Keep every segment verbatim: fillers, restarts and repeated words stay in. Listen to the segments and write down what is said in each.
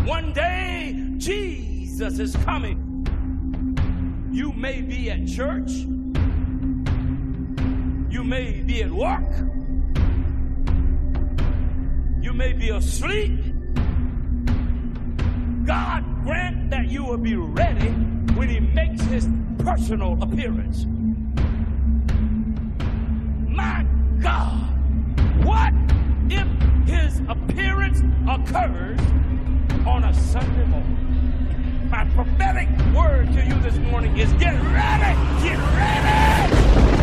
One day, Jesus is coming. You may be at church. You may be at work. You may be asleep. God grant that you will be ready when he makes his personal appearance. My God, what if his appearance occurs on a Sunday morning? My prophetic word to you this morning is get ready, get ready!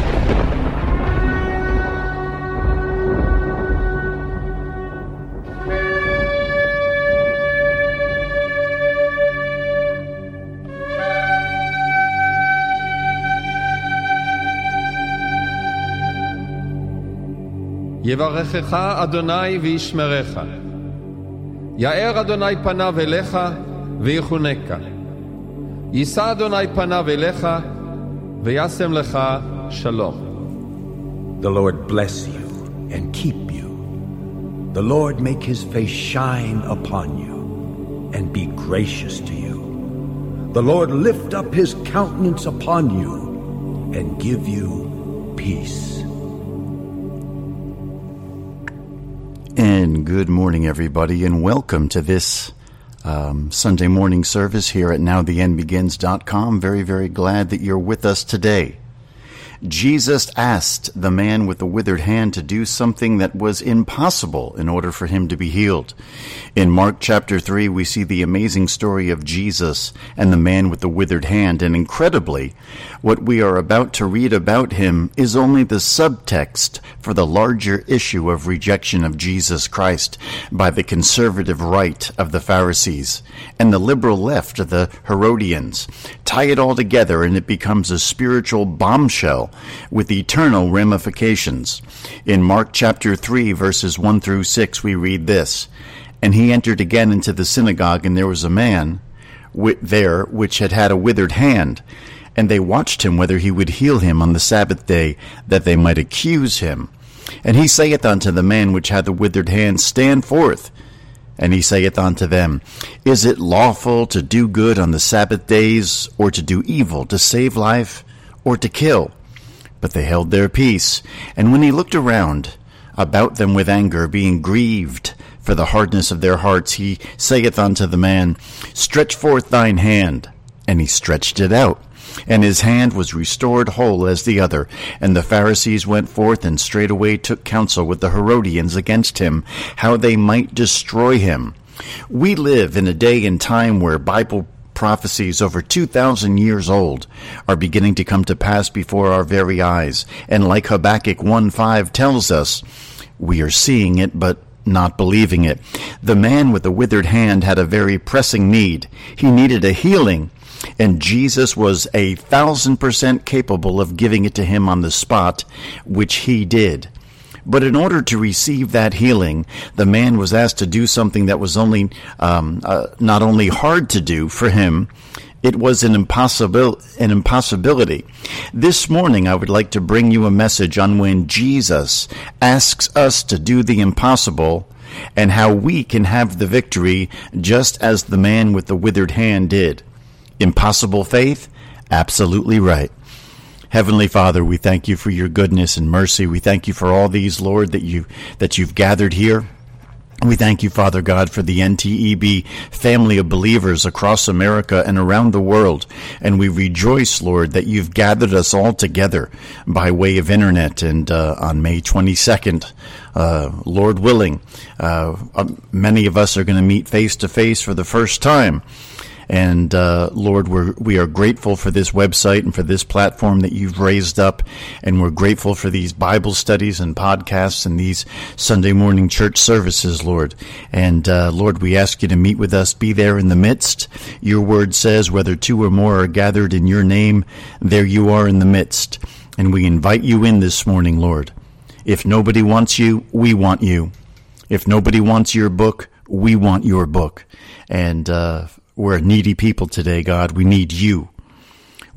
יברכך אדוני וישמרך. יאר אדוני פניו אליך ויחונקה. יישא אדוני פניו אליך וישם לך שלום. The Lord bless you and keep you. The Lord make his face shine upon you and be gracious to you. The Lord lift up his countenance upon you and give you peace. And good morning, everybody, and welcome to this um, Sunday morning service here at now the end begins dot com. Very, very glad that you're with us today. Jesus asked the man with the withered hand to do something that was impossible in order for him to be healed. In Mark chapter three, we see the amazing story of Jesus and the man with the withered hand, and incredibly, what we are about to read about him is only the subtext for the larger issue of rejection of Jesus Christ by the conservative right of the Pharisees and the liberal left of the Herodians. Tie it all together and it becomes a spiritual bombshell with eternal ramifications. In Mark chapter three, verses one through six, we read this: And he entered again into the synagogue, and there was a man there which had had a withered hand. And they watched him whether he would heal him on the Sabbath day, that they might accuse him. And he saith unto the man which had the withered hand, Stand forth. And he saith unto them, Is it lawful to do good on the Sabbath days, or to do evil, to save life, or to kill? But they held their peace. And when he looked around about them with anger, being grieved for the hardness of their hearts, he saith unto the man, Stretch forth thine hand. And he stretched it out, and his hand was restored whole as the other. And the Pharisees went forth and straightway took counsel with the Herodians against him, how they might destroy him. We live in a day and time where Bible prophecies over two thousand years old are beginning to come to pass before our very eyes. And like Habakkuk one five tells us, we are seeing it but not believing it. The man with the withered hand had a very pressing need. He needed a healing, and Jesus was a thousand percent capable of giving it to him on the spot, which he did. But in order to receive that healing, the man was asked to do something that was only um, uh, not only hard to do for him, it was an impossible an impossibility. This morning, I would like to bring you a message on when Jesus asks us to do the impossible and how we can have the victory just as the man with the withered hand did. Impossible faith? Absolutely right. Heavenly Father, we thank you for your goodness and mercy. We thank you for all these, Lord, that you that you've gathered here. We thank you, Father God, for the N T E B family of believers across America and around the world. And we rejoice, Lord, that you've gathered us all together by way of internet. And uh, on May twenty-second, uh, Lord willing, uh, many of us are going to meet face to face for the first time. And, uh, Lord, we're, we are grateful for this website and for this platform that you've raised up. And we're grateful for these Bible studies and podcasts and these Sunday morning church services, Lord. And, uh, Lord, we ask you to meet with us, be there in the midst. Your word says, whether two or more are gathered in your name, there you are in the midst. And we invite you in this morning, Lord. If nobody wants you, we want you. If nobody wants your book, we want your book. And, uh, we're a needy people today, God. We need you.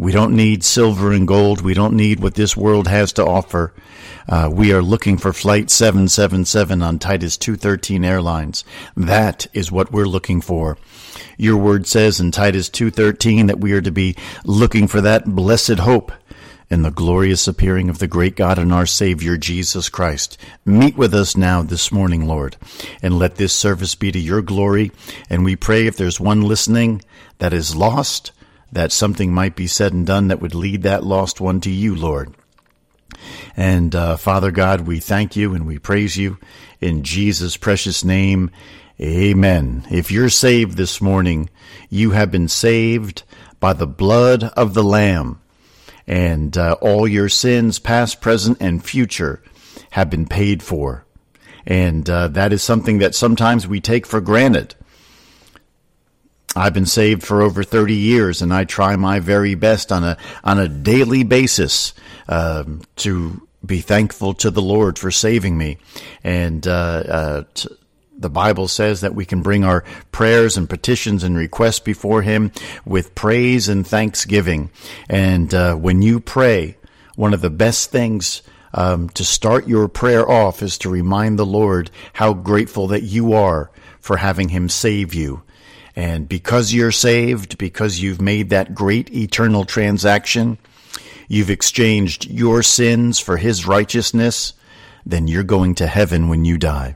We don't need silver and gold. We don't need what this world has to offer. Uh, we are looking for Flight seven seven seven on Titus two thirteen Airlines. That is what we're looking for. Your word says in Titus two thirteen that we are to be looking for that blessed hope in the glorious appearing of the great God and our Savior, Jesus Christ. Meet with us now this morning, Lord, and let this service be to your glory. And we pray if there's one listening that is lost, that something might be said and done that would lead that lost one to you, Lord. And uh, Father God, we thank you and we praise you in Jesus' precious name. Amen. If you're saved this morning, you have been saved by the blood of the Lamb. And uh, all your sins, past, present, and future, have been paid for. And uh, that is something that sometimes we take for granted. I've been saved for over thirty years, and I try my very best on a on a daily basis uh, to be thankful to the Lord for saving me. And uh, uh, t- the Bible says that we can bring our prayers and petitions and requests before Him with praise and thanksgiving. And uh, when you pray, one of the best things um, to start your prayer off is to remind the Lord how grateful that you are for having Him save you. And because you're saved, because you've made that great eternal transaction, you've exchanged your sins for His righteousness, then you're going to heaven when you die.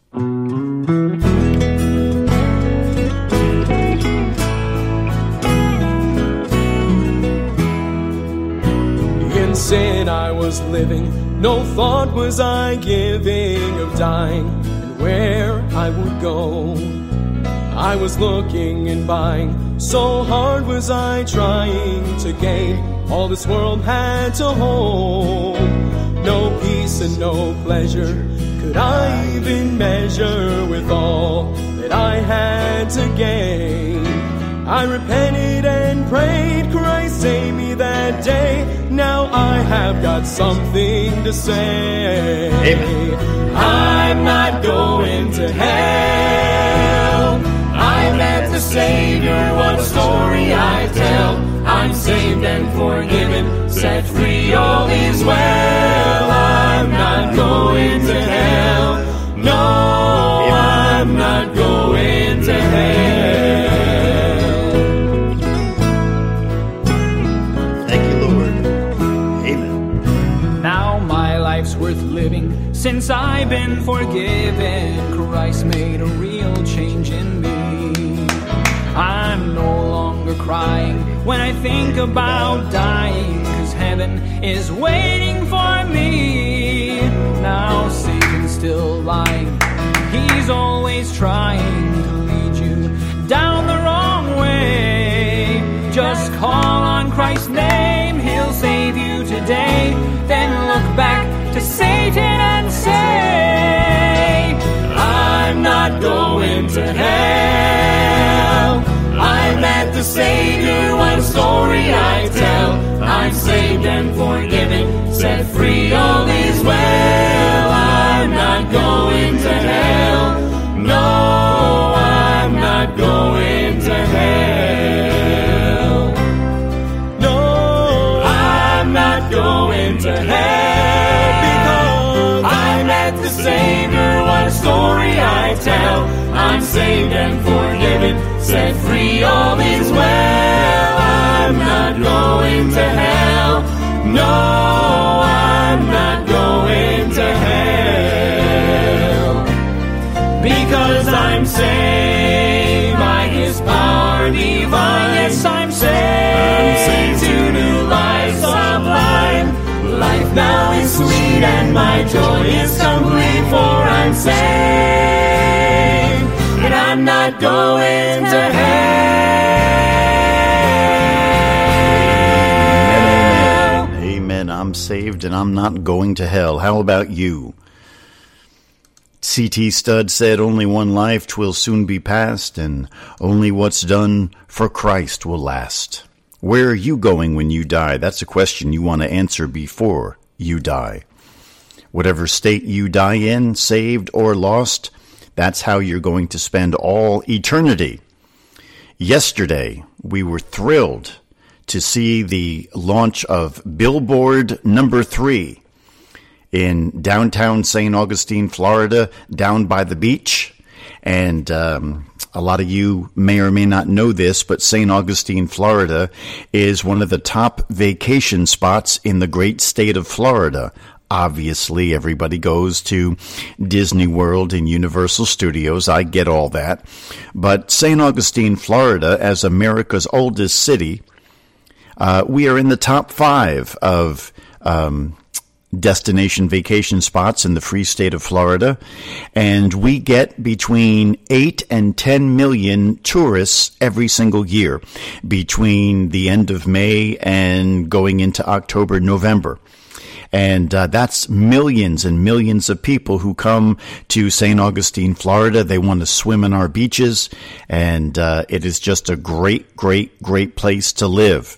In sin I was living, no thought was I giving of dying and where I would go. I was looking and buying, so hard was I trying to gain all this world had to hold. No peace and no pleasure could I even measure with all that I had to gain. I repented and prayed, Christ save me that day. Now I have got something to say. Amen. I'm not going to hell. I met the Savior, what a story I tell. I'm saved and forgiven, set free, all is well. I'm not going to hell. No, I'm not going to hell. Thank you, Lord. Amen. Now my life's worth living, since I've been forgiven. Christ made a real change in me. I'm no longer crying when I think about dying, 'cause heaven is waiting for me. Now Satan's still lying, he's always trying to lead you down the wrong way. Just call on Christ's name, He'll save you today. Then look back to Satan and say, I'm not going to hell. I met the Savior, what a story I tell. I'm saved and forgiven, set free, all is well. I'm not going to hell. No, I'm not going to hell. No, I'm not going to hell. Because I met the Savior, what a story I tell. I'm saved and forgiven, set free, all is well. I'm not going to hell. No, I'm not going to hell. Because I'm saved by His power divine. Yes, I'm saved, I'm saved to new life sublime. Life now is sweet and my joy is complete, for I'm saved and I'm not going to hell. Amen. I'm saved and I'm not going to hell. How about you? C T Studd said, only one life, 'twill soon be past, and only what's done for Christ will last. Where are you going when you die? That's a question you want to answer before you die. Whatever state you die in, saved or lost, that's how you're going to spend all eternity. Yesterday, we were thrilled to see the launch of Billboard number three in downtown Saint Augustine, Florida, down by the beach. And um, a lot of you may or may not know this, but Saint Augustine, Florida is one of the top vacation spots in the great state of Florida. Obviously, everybody goes to Disney World and Universal Studios. I get all that. But Saint Augustine, Florida, as America's oldest city, uh, we are in the top five of um destination vacation spots in the free state of Florida, and we get between eight and ten million tourists every single year between the end of May and going into October, November. And uh, that's millions and millions of people who come to Saint Augustine, Florida. They want to swim in our beaches, and uh, it is just a great, great, great place to live.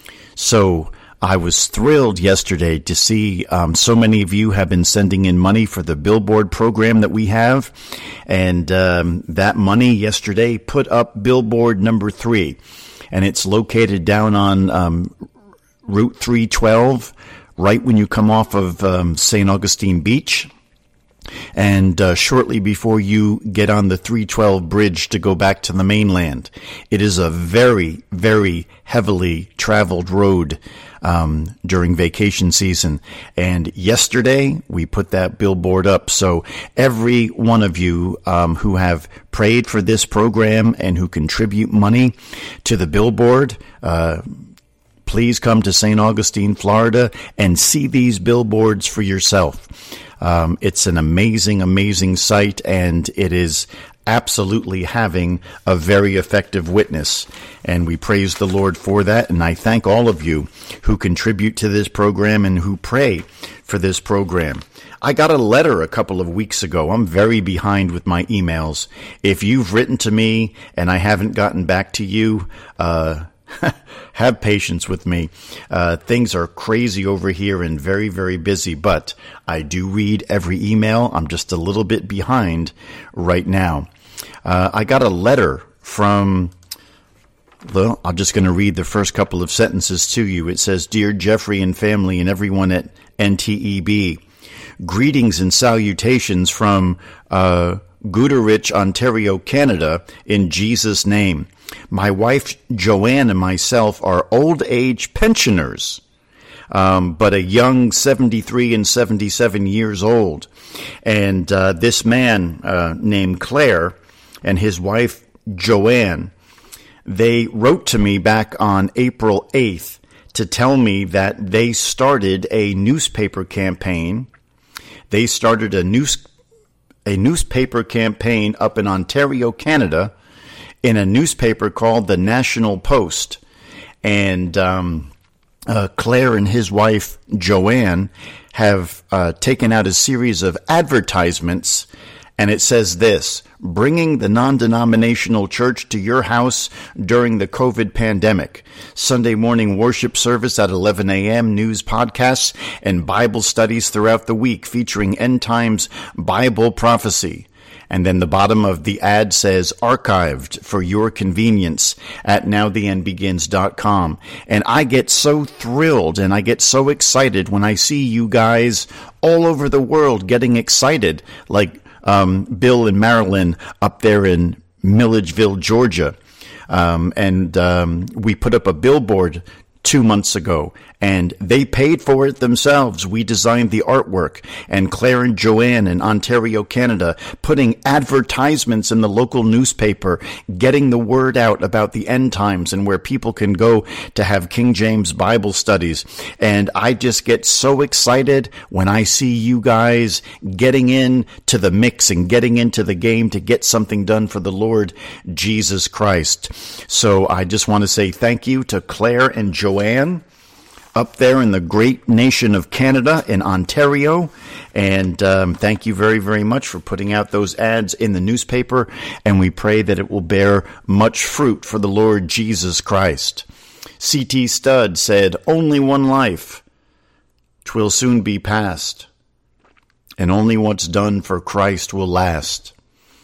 So I was thrilled yesterday to see um, so many of you have been sending in money for the Billboard program that we have. And um, that money yesterday put up Billboard number three. And it's located down on um, Route three twelve, right when you come off of um, Saint Augustine Beach. And uh, shortly before you get on the three twelve bridge to go back to the mainland. It is a very, very heavily traveled road um, during vacation season. And yesterday, we put that billboard up. So every one of you um, who have prayed for this program and who contribute money to the billboard, uh, please come to Saint Augustine, Florida, and see these billboards for yourself. Um, it's an amazing, amazing site, and it is absolutely having a very effective witness. And we praise the Lord for that. And I thank all of you who contribute to this program and who pray for this program. I got a letter a couple of weeks ago. I'm very behind with my emails. If you've written to me and I haven't gotten back to you, uh, have patience with me. Uh, things are crazy over here and very, very busy, but I do read every email. I'm just a little bit behind right now. Uh, I got a letter from, well, I'm just going to read the first couple of sentences to you. It says, "Dear Jeffrey and family and everyone at N T E B, greetings and salutations from uh, Goderich, Ontario, Canada, in Jesus' name. My wife, Joanne, and myself are old-age pensioners, um, but a young seventy-three and seventy-seven years old. And uh, this man uh, named Claire and his wife, Joanne, they wrote to me back on April eighth to tell me that they started a newspaper campaign. They started a news a newspaper campaign up in Ontario, Canada, in a newspaper called the National Post. And um, uh, Claire and his wife, Joanne, have uh, taken out a series of advertisements, and it says this: bringing the non-denominational church to your house during the COVID pandemic. Sunday morning worship service at eleven a.m., news podcasts, and Bible studies throughout the week featuring end times Bible prophecy. And then the bottom of the ad says, archived for your convenience at now the end begins dot com. And I get so thrilled and I get so excited when I see you guys all over the world getting excited, like um, Bill and Marilyn up there in Milledgeville, Georgia. Um, and um, we put up a billboard two months ago, and they paid for it themselves. We designed the artwork, and Claire and Joanne in Ontario, Canada, putting advertisements in the local newspaper, getting the word out about the end times and where people can go to have King James Bible studies. And I just get so excited when I see you guys getting in to the mix and getting into the game to get something done for the Lord Jesus Christ. So I just want to say thank you to Claire and Joanne up there in the great nation of Canada, in Ontario. And um, thank you very, very much for putting out those ads in the newspaper. And we pray that it will bear much fruit for the Lord Jesus Christ. C T Studd said, only one life, 'twill soon be past, and only what's done for Christ will last.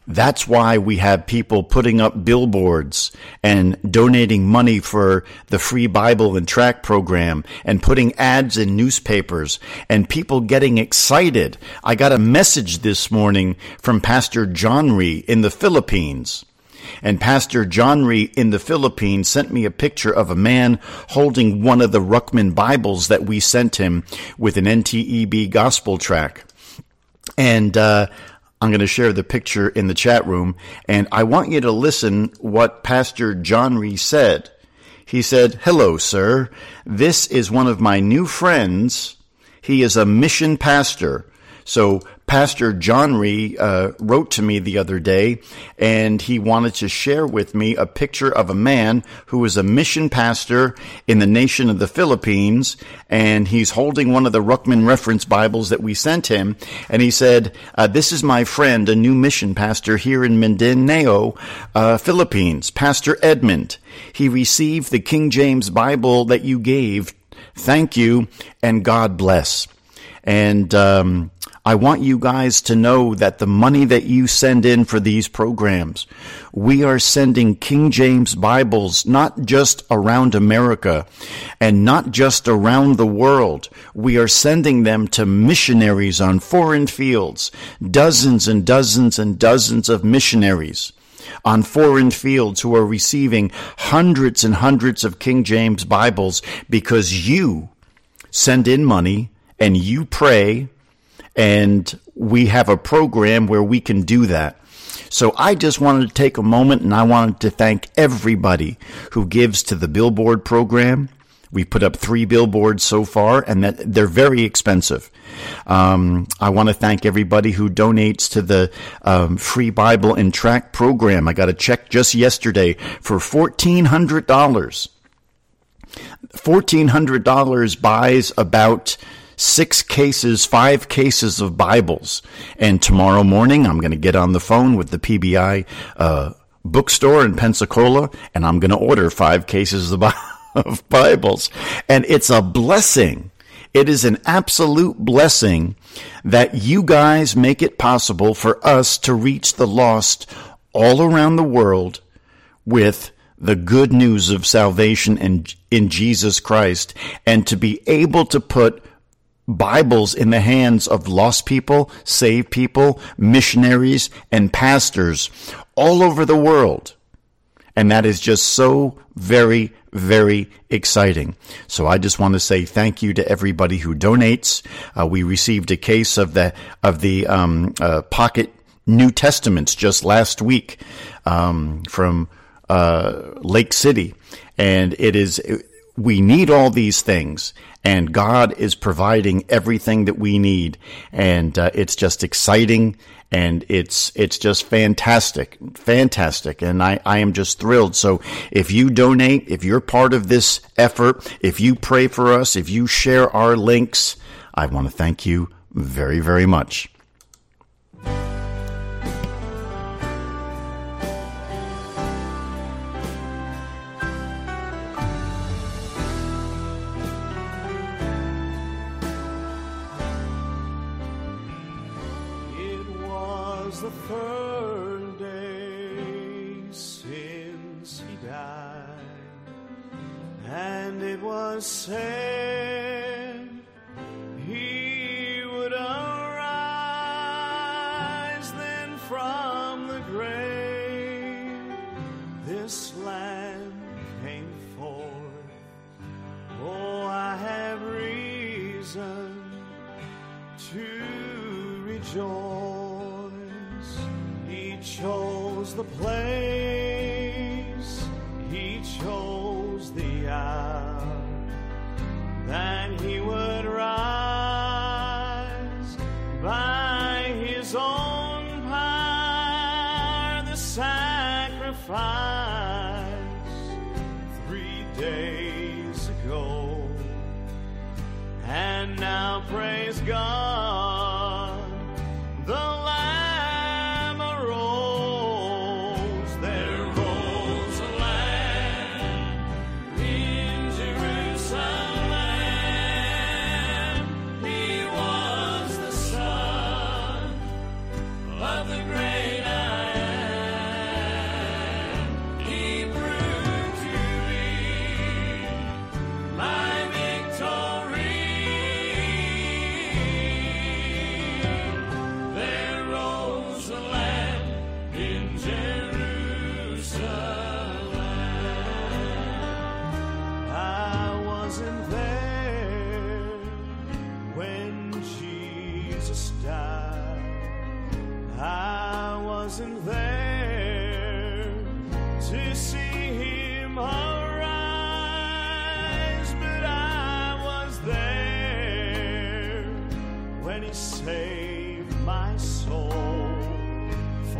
That's why we have people putting up billboards and donating money for the free Bible and tract program and putting ads in newspapers and people getting excited. I got a message this morning from Pastor John Rhee in the Philippines. And Pastor John Rhee in the Philippines sent me a picture of a man holding one of the Ruckman Bibles that we sent him with an N T E B gospel tract. And, uh, I'm going to share the picture in the chat room, and I want you to listen what Pastor John Rhee said. He said, "Hello, sir. This is one of my new friends. He is a mission pastor." So Pastor John Rhee uh, wrote to me the other day, and he wanted to share with me a picture of a man who is a mission pastor in the nation of the Philippines, and he's holding one of the Ruckman Reference Bibles that we sent him, and he said, uh, "This is my friend, a new mission pastor here in Mindanao, uh, Philippines, Pastor Edmund. He received the King James Bible that you gave. Thank you, and God bless." And um, I want you guys to know that the money that you send in for these programs, we are sending King James Bibles not just around America and not just around the world. We are sending them to missionaries on foreign fields, dozens and dozens and dozens of missionaries on foreign fields who are receiving hundreds and hundreds of King James Bibles because you send in money and you pray, and we have a program where we can do that. So I just wanted to take a moment, and I wanted to thank everybody who gives to the billboard program. We put up three billboards so far, and that they're very expensive. Um, I want to thank everybody who donates to the um, free Bible and tract program. I got a check just yesterday for fourteen hundred dollars. fourteen hundred dollars buys about six cases, five cases of Bibles. And tomorrow morning, I'm going to get on the phone with the P B I uh, bookstore in Pensacola, and I'm going to order five cases of, of Bibles. And it's a blessing. It is an absolute blessing that you guys make it possible for us to reach the lost all around the world with the good news of salvation in, in Jesus Christ, and to be able to put Bibles in the hands of lost people, saved people, missionaries, and pastors all over the world. And that is just so very, very exciting. So I just want to say thank you to everybody who donates. Uh, we received a case of the of the um, uh, pocket New Testaments just last week um, from uh, Lake City, and it is. We need all these things, and God is providing everything that we need, and uh, it's just exciting, and it's it's just fantastic, fantastic, and I, I am just thrilled. So if you donate, if you're part of this effort, if you pray for us, if you share our links, I want to thank you very, very much. The third day since he died, and it was said he would arise then from the grave. This land came forth. Oh, I have reason to rejoice. He chose the place, he chose the hour, that he would rise by his own power, the sacrifice three days ago. And now praise God, the Lamb arose. There rose a Lamb in Jerusalem. He was the Son of the great I am.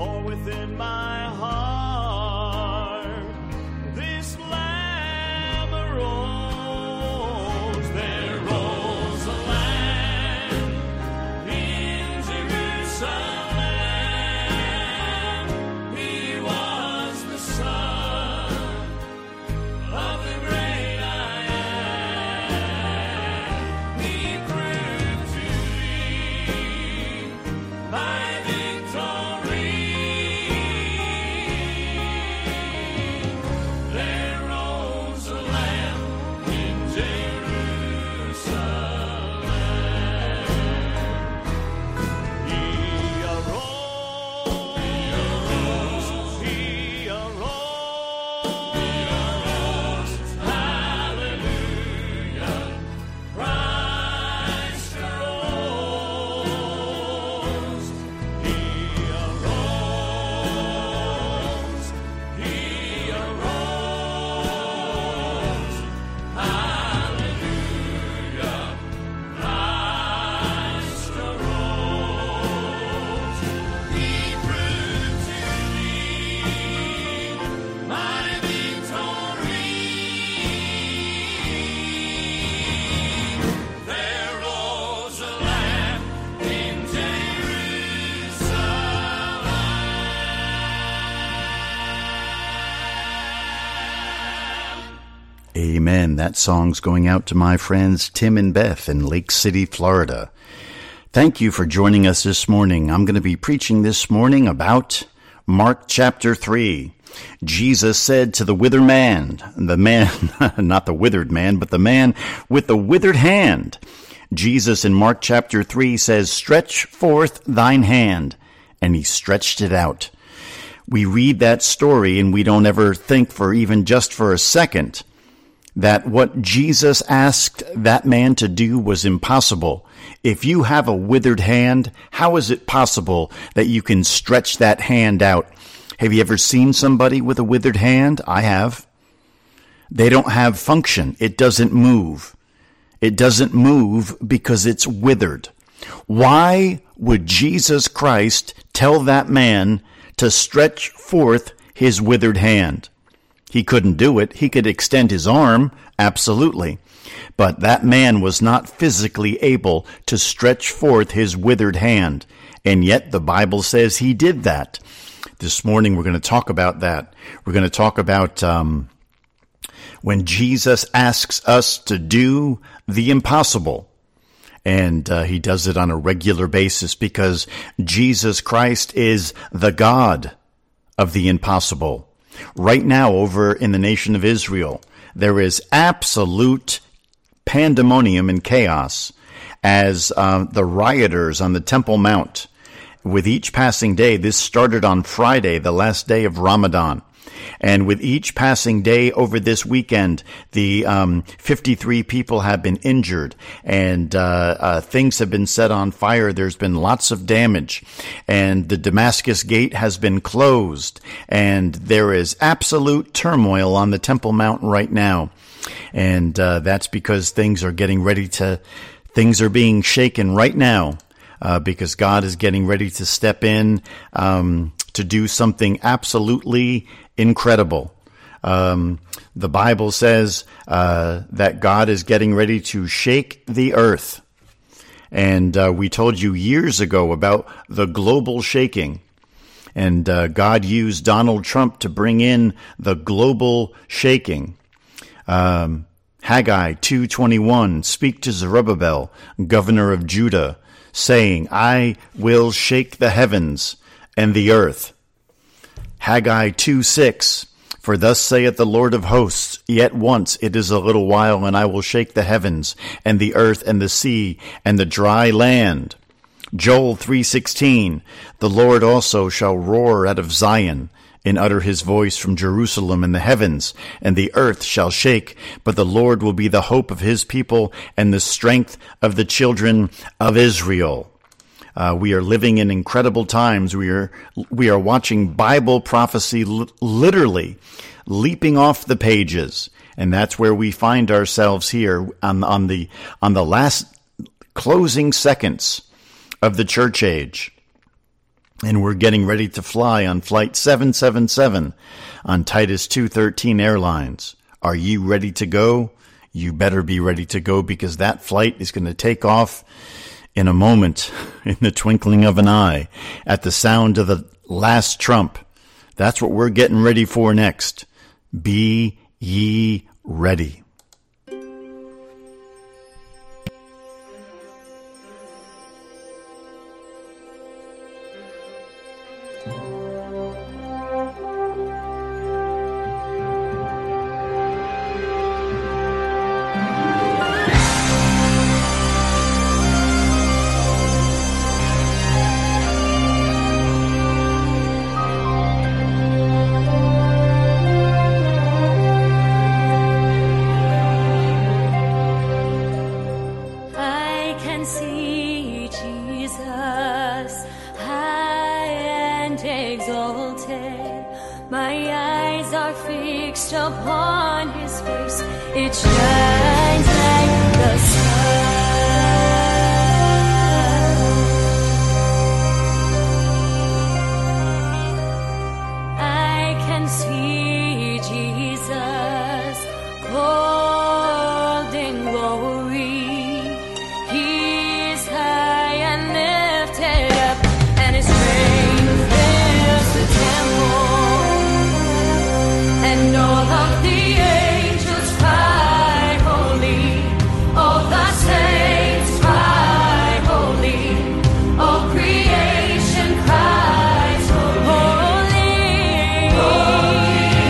For within my heart this Lamb arose. There rose a Lamb in Jerusalem. He was the Son of the great I am. He proved to be my victory. There rose a Lamb in Jerusalem. He arose, he arose, hallelujah, Christ arose. He arose, he arose, hallelujah, Christ arose. He proved to be my victory. There rose a Lamb in Jerusalem. Amen. That song's going out to my friends Tim and Beth in Lake City, Florida. Thank you for joining us this morning. I'm going to be preaching this morning about Mark chapter three. Jesus said to the withered man, the man, not the withered man, but the man with the withered hand. Jesus in Mark chapter three says, "Stretch forth thine hand." And he stretched it out. We read that story and we don't ever think for even just for a second that what Jesus asked that man to do was impossible. If you have a withered hand, how is it possible that you can stretch that hand out? Have you ever seen somebody with a withered hand? I have. They don't have function. It doesn't move. It doesn't move because it's withered. Why would Jesus Christ tell that man to stretch forth his withered hand? He couldn't do it. He could extend his arm, absolutely. But that man was not physically able to stretch forth his withered hand. And yet the Bible says he did that. This morning we're going to talk about that. We're going to talk about um, when Jesus asks us to do the impossible. And uh, he does it on a regular basis because Jesus Christ is the God of the impossible. Right now, over in the nation of Israel, there is absolute pandemonium and chaos as uh, the rioters on the Temple Mount, with each passing day, this started on Friday, the last day of Ramadan. And with each passing day over this weekend, the um, fifty-three people have been injured, and uh, uh, things have been set on fire. There's been lots of damage, and the Damascus Gate has been closed, and there is absolute turmoil on the Temple Mount right now. And uh, that's because things are getting ready to, things are being shaken right now, uh, because God is getting ready to step in um, to do something absolutely incredible. Um, the Bible says uh, that God is getting ready to shake the earth. And uh, we told you years ago about the global shaking. And uh, God used Donald Trump to bring in the global shaking. Um, Haggai two twenty-one, speak to Zerubbabel, governor of Judah, saying, I will shake the heavens and the earth. Haggai two six, for thus saith the Lord of hosts, yet once it is a little while, and I will shake the heavens, and the earth, and the sea, and the dry land. Joel three sixteen, the Lord also shall roar out of Zion, and utter his voice from Jerusalem in the heavens, and the earth shall shake, but the Lord will be the hope of his people, and the strength of the children of Israel. Uh, we are living in incredible times. We are we are watching Bible prophecy l- literally leaping off the pages, and that's where we find ourselves here on on the on the last closing seconds of the church age. And we're getting ready to fly on Flight seven seven seven on Titus two thirteen Airlines. Are you ready to go? You better be ready to go, because that flight is going to take off in a moment, in the twinkling of an eye, at the sound of the last trump. That's what we're getting ready for next. Be ye ready. Creation cries, holy, holy.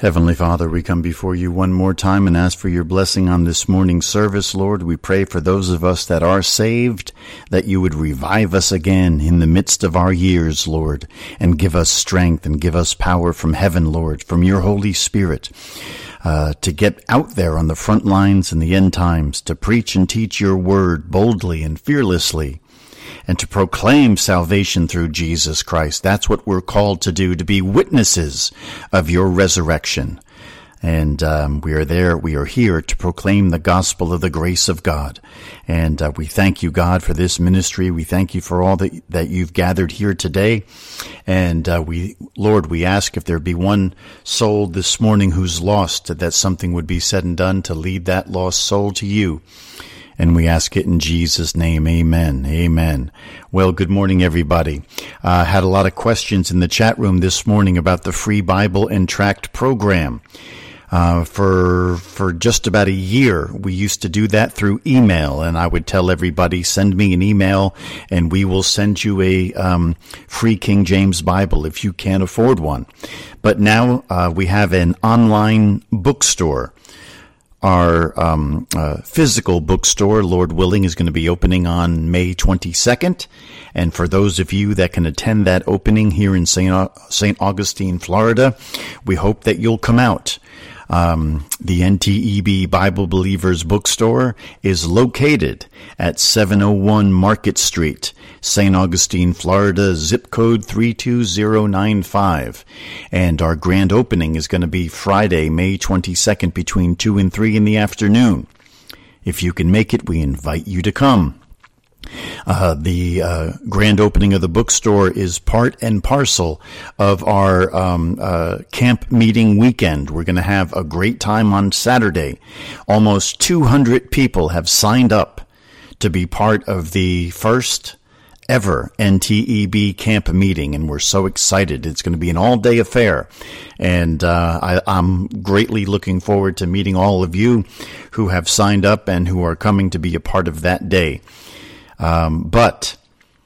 Heavenly Father, we come before you one more time and ask for your blessing on this morning's service, Lord. We pray for those of us that are saved, that you would revive us again in the midst of our years, Lord, and give us strength and give us power from heaven, Lord, from your Holy Spirit, uh, to get out there on the front lines in the end times, to preach and teach your word boldly and fearlessly, and to proclaim salvation through Jesus Christ. That's what we're called to do, to be witnesses of your resurrection. And um, we are there, we are here to proclaim the gospel of the grace of God. And uh, we thank you, God, for this ministry. We thank you for all that, that you've gathered here today. And uh, we, Lord, we ask if there be one soul this morning who's lost, that something would be said and done to lead that lost soul to you. And we ask it in Jesus' name. Amen. Amen. Well, good morning, everybody. I uh, had a lot of questions in the chat room this morning about the free Bible and tract program. Uh, for, for just about a year, we used to do that through email, and I would tell everybody, send me an email and we will send you a, um, free King James Bible if you can't afford one. But now, uh, we have an online bookstore. Our um, uh, physical bookstore, Lord willing, is going to be opening on May twenty-second. And for those of you that can attend that opening here in Saint Saint Augustine, Florida, we hope that you'll come out. Um, the N T E B Bible Believers Bookstore is located at seven oh one Market Street, Saint Augustine, Florida, zip code three two zero nine five. And our grand opening is going to be Friday, May twenty-second, between two and three in the afternoon. If you can make it, we invite you to come. Uh, the uh, grand opening of the bookstore is part and parcel of our um, uh, camp meeting weekend. We're going to have a great time on Saturday. Almost two hundred people have signed up to be part of the first ever N T E B camp meeting, and we're so excited. It's going to be an all-day affair, and uh, I, I'm greatly looking forward to meeting all of you who have signed up and who are coming to be a part of that day. Um, but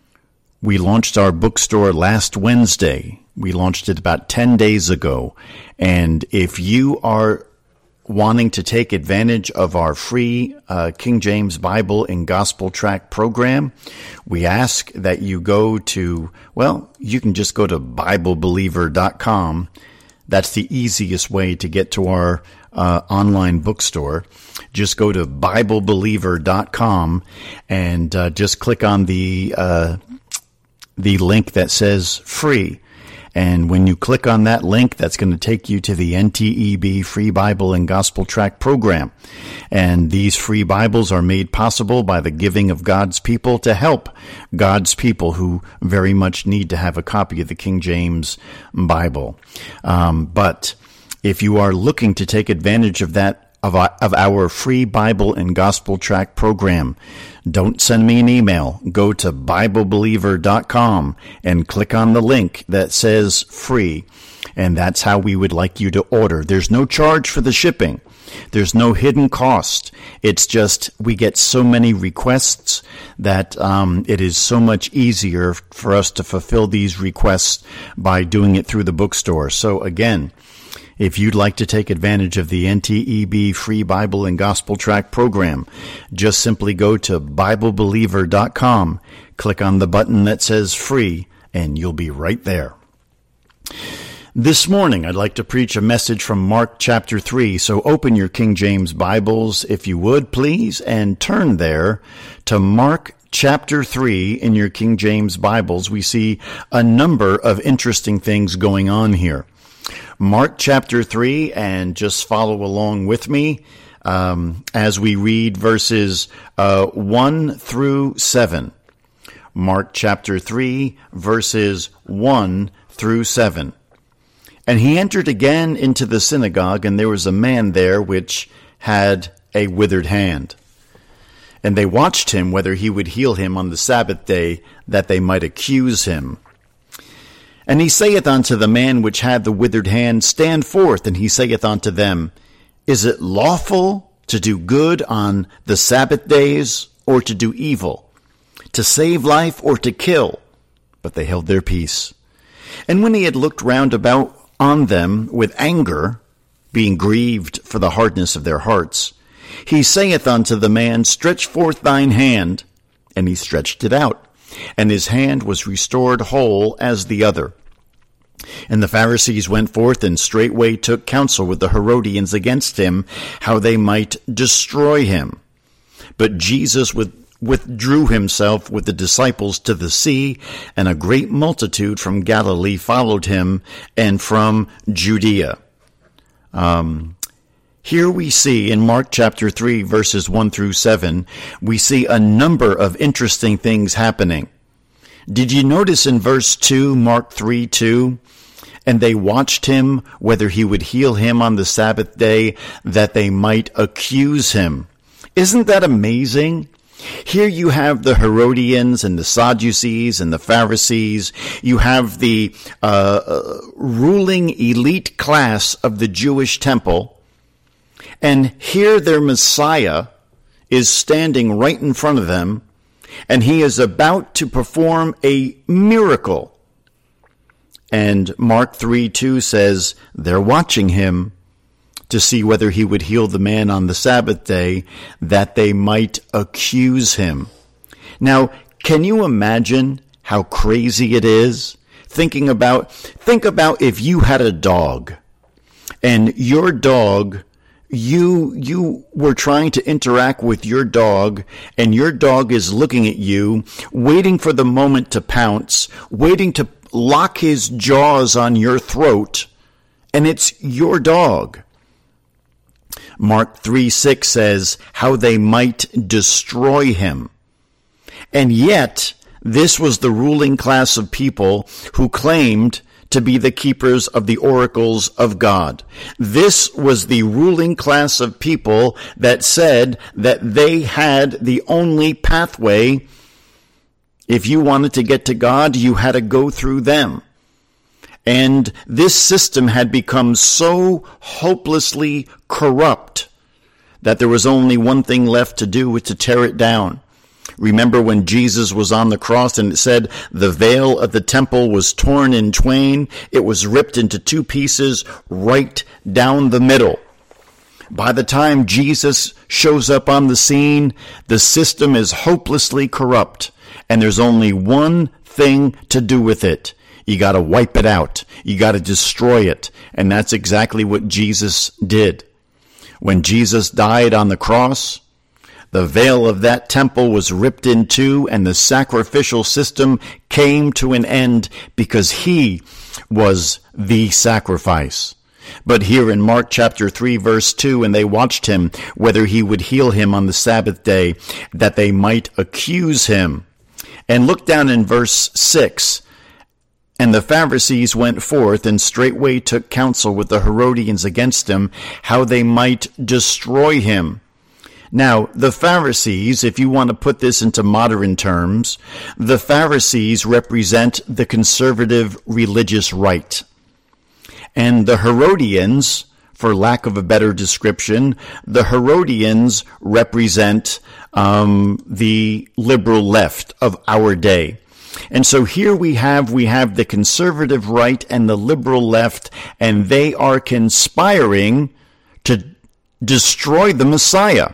we launched our bookstore last Wednesday. We launched it about ten days ago. And if you are wanting to take advantage of our free uh, King James Bible and Gospel Tract program, we ask that you go to, well, you can just go to Bible Believer dot com. That's the easiest way to get to our uh, online bookstore. Just go to Bible Believer dot com and uh, just click on the uh, the link that says free. And when you click on that link, that's going to take you to the N T E B Free Bible and Gospel Tract program. And these free Bibles are made possible by the giving of God's people to help God's people who very much need to have a copy of the King James Bible. Um, but if you are looking to take advantage of that, of our, of our free Bible and Gospel Tract program, don't send me an email. Go to Bible Believer dot com and click on the link that says free, and that's how we would like you to order. There's no charge for the shipping. There's no hidden cost. It's just we get so many requests that um, it is so much easier for us to fulfill these requests by doing it through the bookstore. So again, if you'd like to take advantage of the N T E B Free Bible and Gospel Tract program, just simply go to Bible Believer dot com, click on the button that says free, and you'll be right there. This morning, I'd like to preach a message from Mark chapter three, so open your King James Bibles, if you would, please, and turn there to Mark chapter three in your King James Bibles. We see a number of interesting things going on here. Mark chapter three, and just follow along with me um, as we read verses uh, one through seven. Mark chapter three, verses one through seven. And he entered again into the synagogue, and there was a man there which had a withered hand. And they watched him whether he would heal him on the Sabbath day, that they might accuse him. And he saith unto the man which had the withered hand, Stand forth. And he saith unto them, Is it lawful to do good on the Sabbath days, or to do evil, to save life, or to kill? But they held their peace. And when he had looked round about on them with anger, being grieved for the hardness of their hearts. He saith unto the man, Stretch forth thine hand. And he stretched it out, and his hand was restored whole as the other. And the Pharisees went forth and straightway took counsel with the Herodians against him, how they might destroy him. But Jesus withdrew himself with the disciples to the sea, and a great multitude from Galilee followed him, and from Judea. Um, here we see in Mark chapter three, verses one through seven, we see a number of interesting things happening. Did you notice in verse two, Mark three two, and they watched him whether he would heal him on the Sabbath day, that they might accuse him. Isn't that amazing? Here you have the Herodians and the Sadducees and the Pharisees. You have the uh, ruling elite class of the Jewish temple. And here their Messiah is standing right in front of them, and he is about to perform a miracle. And Mark three two says they're watching him to see whether he would heal the man on the Sabbath day, that they might accuse him. Now, can you imagine how crazy it is? Thinking about, think about if you had a dog, and your dog, you, you were trying to interact with your dog, and your dog is looking at you, waiting for the moment to pounce, waiting to lock his jaws on your throat, and it's your dog. Mark three six says how they might destroy him. And yet, this was the ruling class of people who claimed to be the keepers of the oracles of God. This was the ruling class of people that said that they had the only pathway. If you wanted to get to God, you had to go through them. And this system had become so hopelessly corrupt that there was only one thing left to do, was to tear it down. Remember when Jesus was on the cross and it said the veil of the temple was torn in twain? It was ripped into two pieces right down the middle. By the time Jesus shows up on the scene, the system is hopelessly corrupt, and there's only one thing to do with it. You got to wipe it out. You got to destroy it. And that's exactly what Jesus did. When Jesus died on the cross, the veil of that temple was ripped in two, and the sacrificial system came to an end because he was the sacrifice. But here in Mark chapter three, verse two, and they watched him whether he would heal him on the Sabbath day, that they might accuse him. And look down in verse six. And the Pharisees went forth and straightway took counsel with the Herodians against him, how they might destroy him. Now, the Pharisees, if you want to put this into modern terms, the Pharisees represent the conservative religious right. And the Herodians, for lack of a better description, the Herodians represent um, the liberal left of our day. And so here we have, we have the conservative right and the liberal left, and they are conspiring to destroy the Messiah.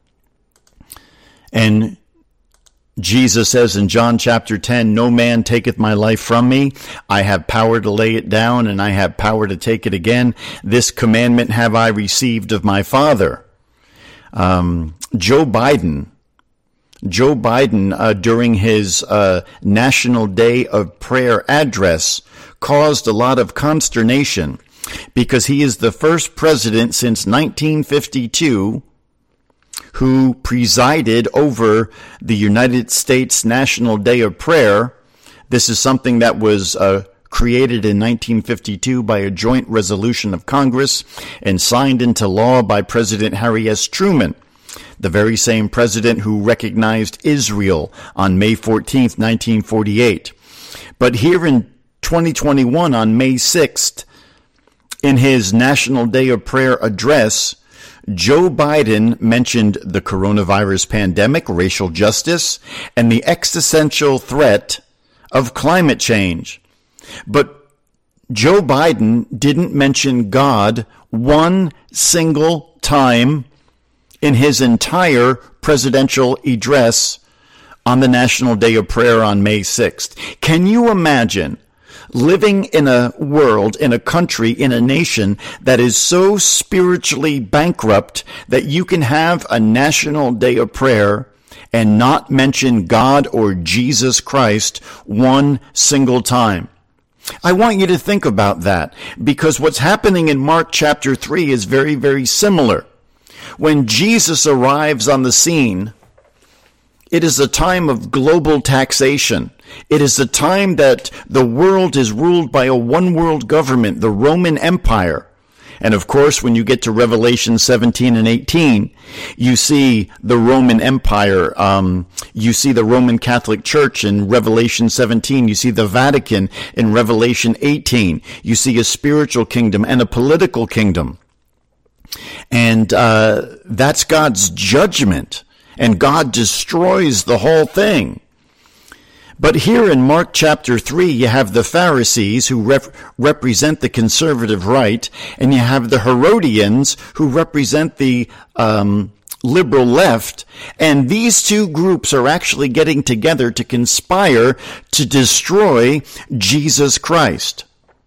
And Jesus says in John chapter ten, no man taketh my life from me. I have power to lay it down, and I have power to take it again. This commandment have I received of my Father. Um, Joe Biden, Joe Biden, uh, during his uh, National Day of Prayer address, caused a lot of consternation because he is the first president since nineteen fifty-two who presided over the United States National Day of Prayer. This is something that was uh, created in nineteen fifty-two by a joint resolution of Congress and signed into law by President Harry S. Truman, the very same president who recognized Israel on May fourteenth, nineteen forty-eight. But here in twenty twenty-one, on May sixth, in his National Day of Prayer address, Joe Biden mentioned the coronavirus pandemic, racial justice, and the existential threat of climate change. But Joe Biden didn't mention God one single time in his entire presidential address on the National Day of Prayer on May sixth. Can you imagine living in a world, in a country, in a nation that is so spiritually bankrupt that you can have a National Day of Prayer and not mention God or Jesus Christ one single time? I want you to think about that, because what's happening in Mark chapter three is very, very similar. When Jesus arrives on the scene, it is a time of global taxation. It is a time that the world is ruled by a one-world government, the Roman Empire. And of course, when you get to Revelation seventeen and eighteen, you see the Roman Empire, um, you see the Roman Catholic Church in Revelation seventeen, you see the Vatican in Revelation eighteen, you see a spiritual kingdom and a political kingdom. And uh, that's God's judgment, and God destroys the whole thing. But here in Mark chapter three, you have the Pharisees who rep- represent the conservative right, and you have the Herodians who represent the um, liberal left, and these two groups are actually getting together to conspire to destroy Jesus Christ.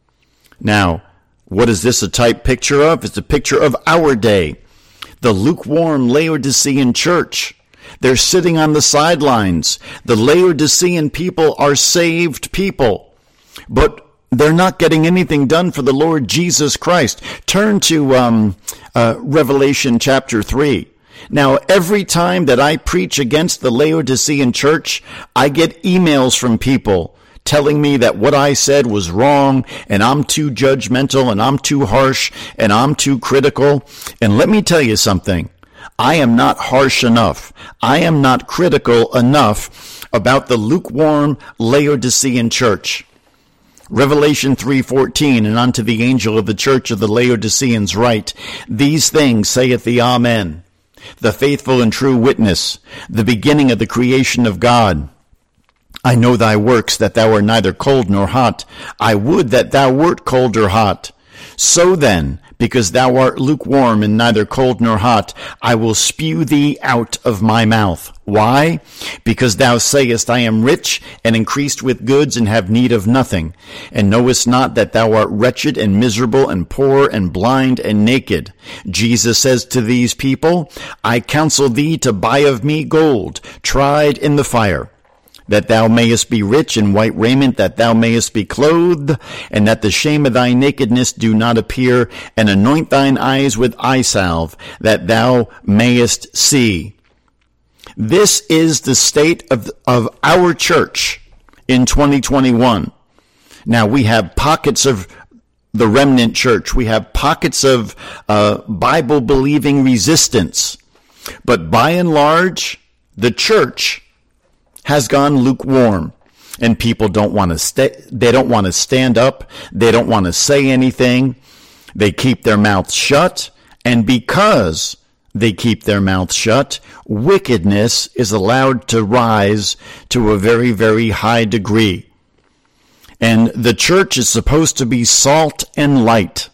Now, what is this a type picture of? It's a picture of our day. The lukewarm Laodicean church. They're sitting on the sidelines. The Laodicean people are saved people, but they're not getting anything done for the Lord Jesus Christ. Turn to um, uh, Revelation chapter three. Now, every time that I preach against the Laodicean church, I get emails from people telling me that what I said was wrong, and I'm too judgmental, and I'm too harsh, and I'm too critical. And let me tell you something. I am not harsh enough. I am not critical enough about the lukewarm Laodicean church. Revelation three fourteen, and unto the angel of the church of the Laodiceans write, These things saith the Amen, the faithful and true witness, the beginning of the creation of God. I know thy works, that thou art neither cold nor hot. I would that thou wert cold or hot. So then, because thou art lukewarm and neither cold nor hot, I will spew thee out of my mouth. Why? Because thou sayest, I am rich and increased with goods and have need of nothing, and knowest not that thou art wretched and miserable and poor and blind and naked. Jesus says to these people, I counsel thee to buy of me gold, tried in the fire, that thou mayest be rich, in white raiment, that thou mayest be clothed, and that the shame of thy nakedness do not appear, and anoint thine eyes with eye salve, that thou mayest see. This is the state of, of our church in twenty twenty-one. Now, we have pockets of the remnant church. We have pockets of uh, Bible-believing resistance. But by and large, the church has gone lukewarm, and people don't want to stay, they don't want to stand up, they don't want to say anything, they keep their mouths shut, and because they keep their mouths shut, wickedness is allowed to rise to a very, very high degree. And the church is supposed to be salt and light.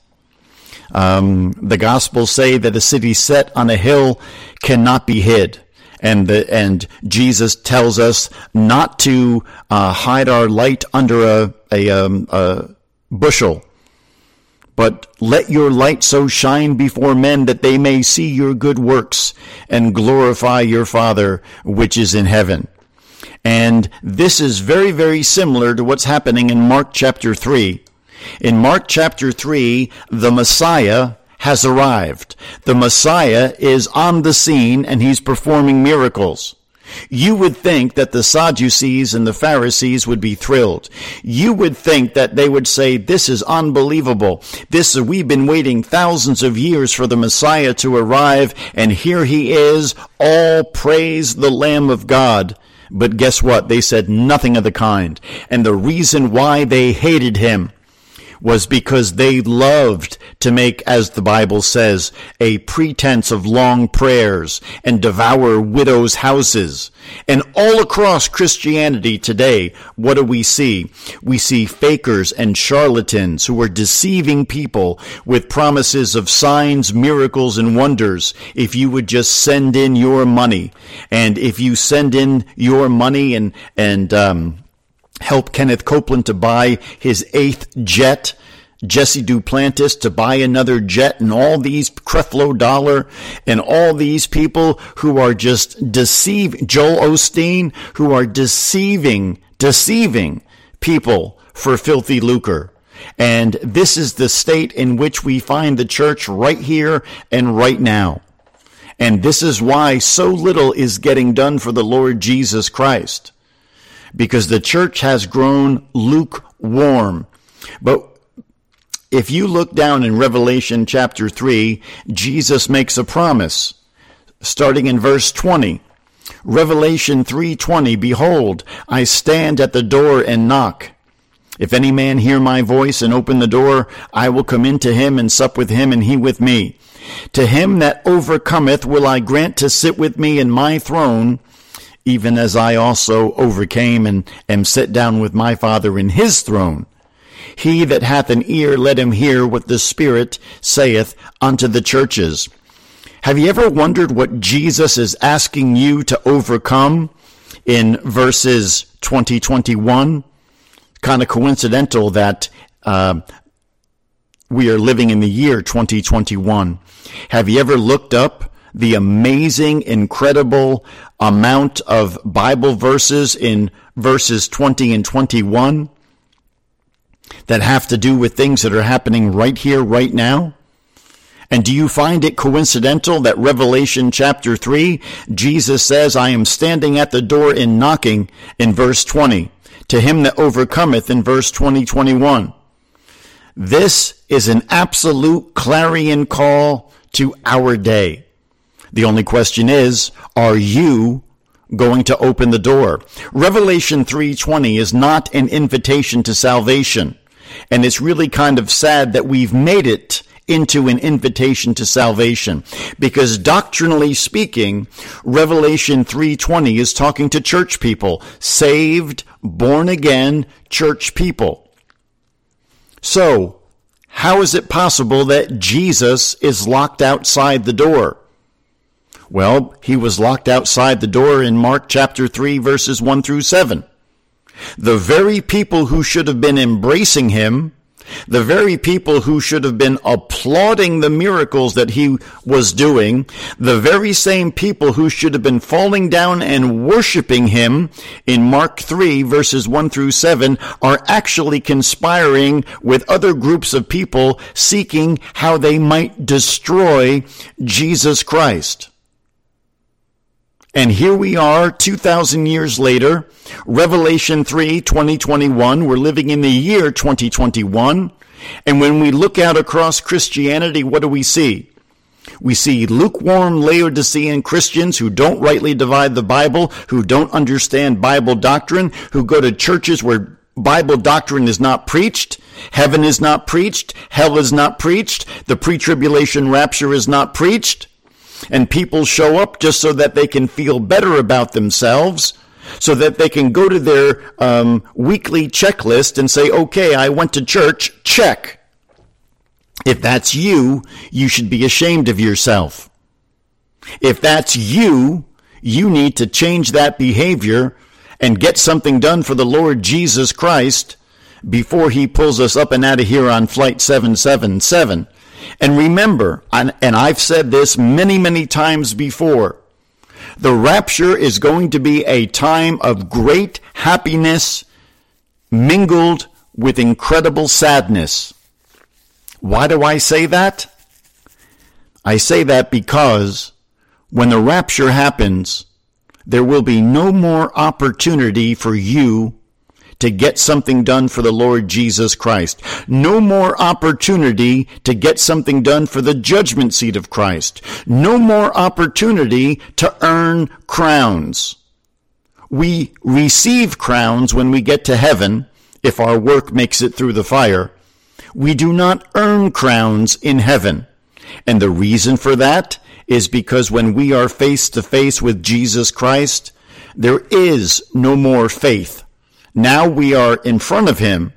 Um, the Gospels say that a city set on a hill cannot be hid. And the, and Jesus tells us not to uh, hide our light under a, a, um, a bushel, but let your light so shine before men that they may see your good works and glorify your Father which is in heaven. And this is very, very similar to what's happening in Mark chapter three. In Mark chapter three, the Messiah has arrived. The Messiah is on the scene, and he's performing miracles. You would think that the Sadducees and the Pharisees would be thrilled. You would think that they would say, this is unbelievable. This, we've been waiting thousands of years for the Messiah to arrive, and here he is. All praise the Lamb of God. But guess what? They said nothing of the kind. And the reason why they hated him was because they loved to make, as the Bible says, a pretense of long prayers and devour widows' houses. And all across Christianity today, what do we see? We see fakers and charlatans who are deceiving people with promises of signs, miracles, and wonders if you would just send in your money. And if you send in your money and, and, um, help Kenneth Copeland to buy his eighth jet, Jesse Duplantis to buy another jet, and all these Creflo Dollar and all these people who are just deceiving, Joel Osteen, who are deceiving, deceiving people for filthy lucre. And this is the state in which we find the church right here and right now. And this is why so little is getting done for the Lord Jesus Christ. Because the church has grown lukewarm. But if you look down in Revelation chapter three, Jesus makes a promise, starting in verse twenty. Revelation three twenty, behold, I stand at the door and knock. If any man hear my voice and open the door, I will come in to him and sup with him and he with me. To him that overcometh will I grant to sit with me in my throne, even as I also overcame and am set down with my Father in his throne. He that hath an ear, let him hear what the Spirit saith unto the churches. Have you ever wondered what Jesus is asking you to overcome in verses twenty, twenty-one? Kind of coincidental that uh, we are living in the year twenty twenty-one. Have you ever looked up the amazing, incredible amount of Bible verses in verses twenty and twenty-one that have to do with things that are happening right here, right now? And do you find it coincidental that Revelation chapter three, Jesus says, I am standing at the door and knocking in verse twenty, to him that overcometh in verse twenty, twenty-one. This is an absolute clarion call to our day. The only question is, are you going to open the door? Revelation three twenty is not an invitation to salvation. And it's really kind of sad that we've made it into an invitation to salvation. Because doctrinally speaking, Revelation three twenty is talking to church people, saved, born again church people. So, how is it possible that Jesus is locked outside the door? Well, he was locked outside the door in Mark chapter three, verses one through seven. The very people who should have been embracing him, the very people who should have been applauding the miracles that he was doing, the very same people who should have been falling down and worshiping him in Mark three, verses one through seven, are actually conspiring with other groups of people seeking how they might destroy Jesus Christ. And here we are, two thousand years later, Revelation three, twenty twenty-one. We're living in the year twenty twenty-one. And when we look out across Christianity, what do we see? We see lukewarm Laodicean Christians who don't rightly divide the Bible, who don't understand Bible doctrine, who go to churches where Bible doctrine is not preached, heaven is not preached, hell is not preached, the pre-tribulation rapture is not preached. And people show up just so that they can feel better about themselves, so that they can go to their um, weekly checklist and say, okay, I went to church, check. If that's you, you should be ashamed of yourself. If that's you, you need to change that behavior and get something done for the Lord Jesus Christ before he pulls us up and out of here on flight seven seven seven. And remember, and I've said this many, many times before, the rapture is going to be a time of great happiness mingled with incredible sadness. Why do I say that? I say that because when the rapture happens, there will be no more opportunity for you to get something done for the Lord Jesus Christ. No more opportunity to get something done for the judgment seat of Christ. No more opportunity to earn crowns. We receive crowns when we get to heaven, if our work makes it through the fire. We do not earn crowns in heaven. And the reason for that is because when we are face to face with Jesus Christ, there is no more faith. Now we are in front of him.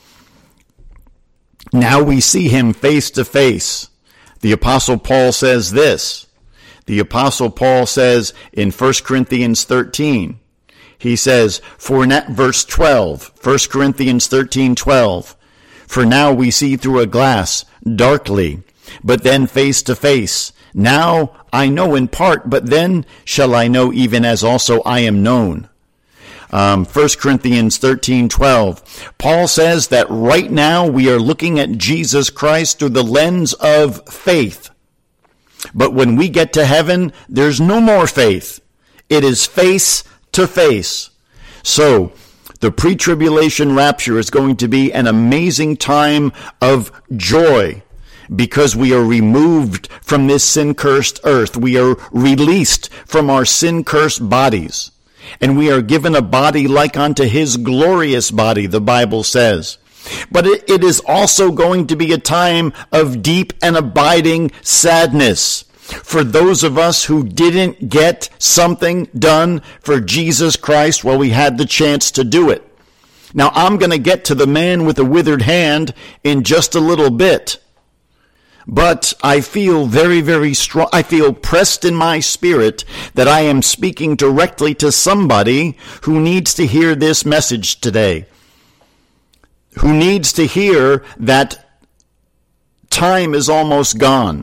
Now we see him face to face. The Apostle Paul says this. The Apostle Paul says in First Corinthians thirteen, he says, for now, verse twelve, First Corinthians thirteen twelve, for now we see through a glass, darkly, but then face to face. Now I know in part, but then shall I know even as also I am known. Um, First Corinthians thirteen twelve. Paul says that right now we are looking at Jesus Christ through the lens of faith. But when we get to heaven, there's no more faith. It is face to face. So, the pre-tribulation rapture is going to be an amazing time of joy because we are removed from this sin-cursed earth. We are released from our sin-cursed bodies. And we are given a body like unto his glorious body, the Bible says. But it, it is also going to be a time of deep and abiding sadness for those of us who didn't get something done for Jesus Christ while we had the chance to do it. Now, I'm going to get to the man with the withered hand in just a little bit. But I feel very, very strong. I feel pressed in my spirit that I am speaking directly to somebody who needs to hear this message today. Who needs to hear that time is almost gone.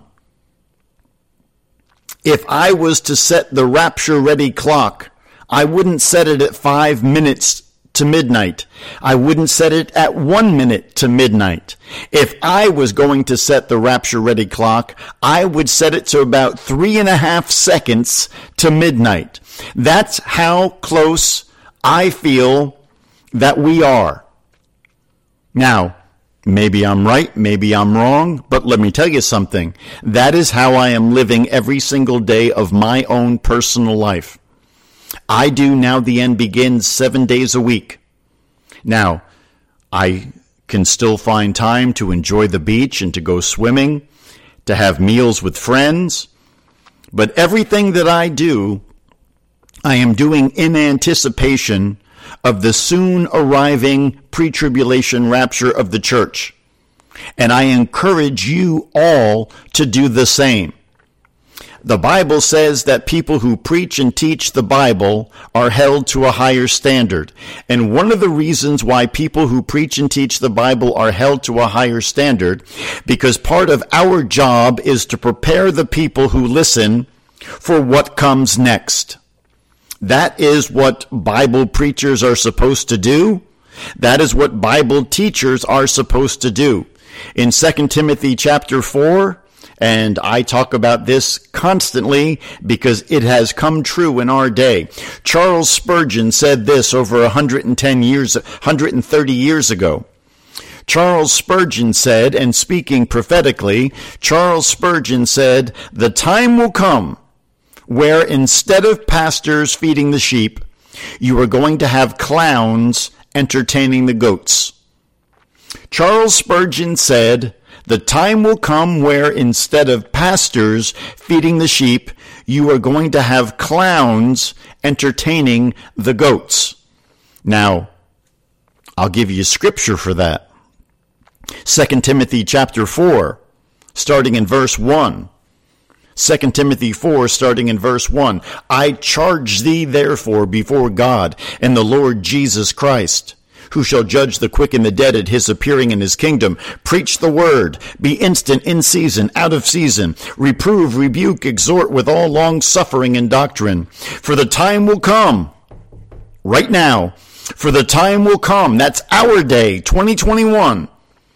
If I was to set the rapture ready clock, I wouldn't set it at five minutes to midnight. I wouldn't set it at one minute to midnight. If I was going to set the rapture ready clock, I would set it to about three and a half seconds to midnight. That's how close I feel that we are. Now, maybe I'm right, maybe I'm wrong, but let me tell you something. That is how I am living every single day of my own personal life. I do Now the End Begins seven days a week. Now, I can still find time to enjoy the beach and to go swimming, to have meals with friends, but everything that I do, I am doing in anticipation of the soon arriving pre-tribulation rapture of the church. And I encourage you all to do the same. The Bible says that people who preach and teach the Bible are held to a higher standard. And one of the reasons why people who preach and teach the Bible are held to a higher standard, because part of our job is to prepare the people who listen for what comes next. That is what Bible preachers are supposed to do. That is what Bible teachers are supposed to do. In Second Timothy chapter four, and I talk about this constantly because it has come true in our day. Charles Spurgeon said this over one hundred ten years, one hundred thirty years ago. Charles Spurgeon said, and speaking prophetically, Charles Spurgeon said, "The time will come where instead of pastors feeding the sheep, you are going to have clowns entertaining the goats." Charles Spurgeon said, "The time will come where instead of pastors feeding the sheep, you are going to have clowns entertaining the goats." Now, I'll give you scripture for that. Second Timothy chapter four, starting in verse one. Second Timothy four, starting in verse one. "I charge thee therefore before God and the Lord Jesus Christ, who shall judge the quick and the dead at his appearing in his kingdom. Preach the word, be instant in season, out of season. Reprove, rebuke, exhort with all long suffering and doctrine. For the time will come," right now, "for the time will come," that's our day, twenty twenty-one.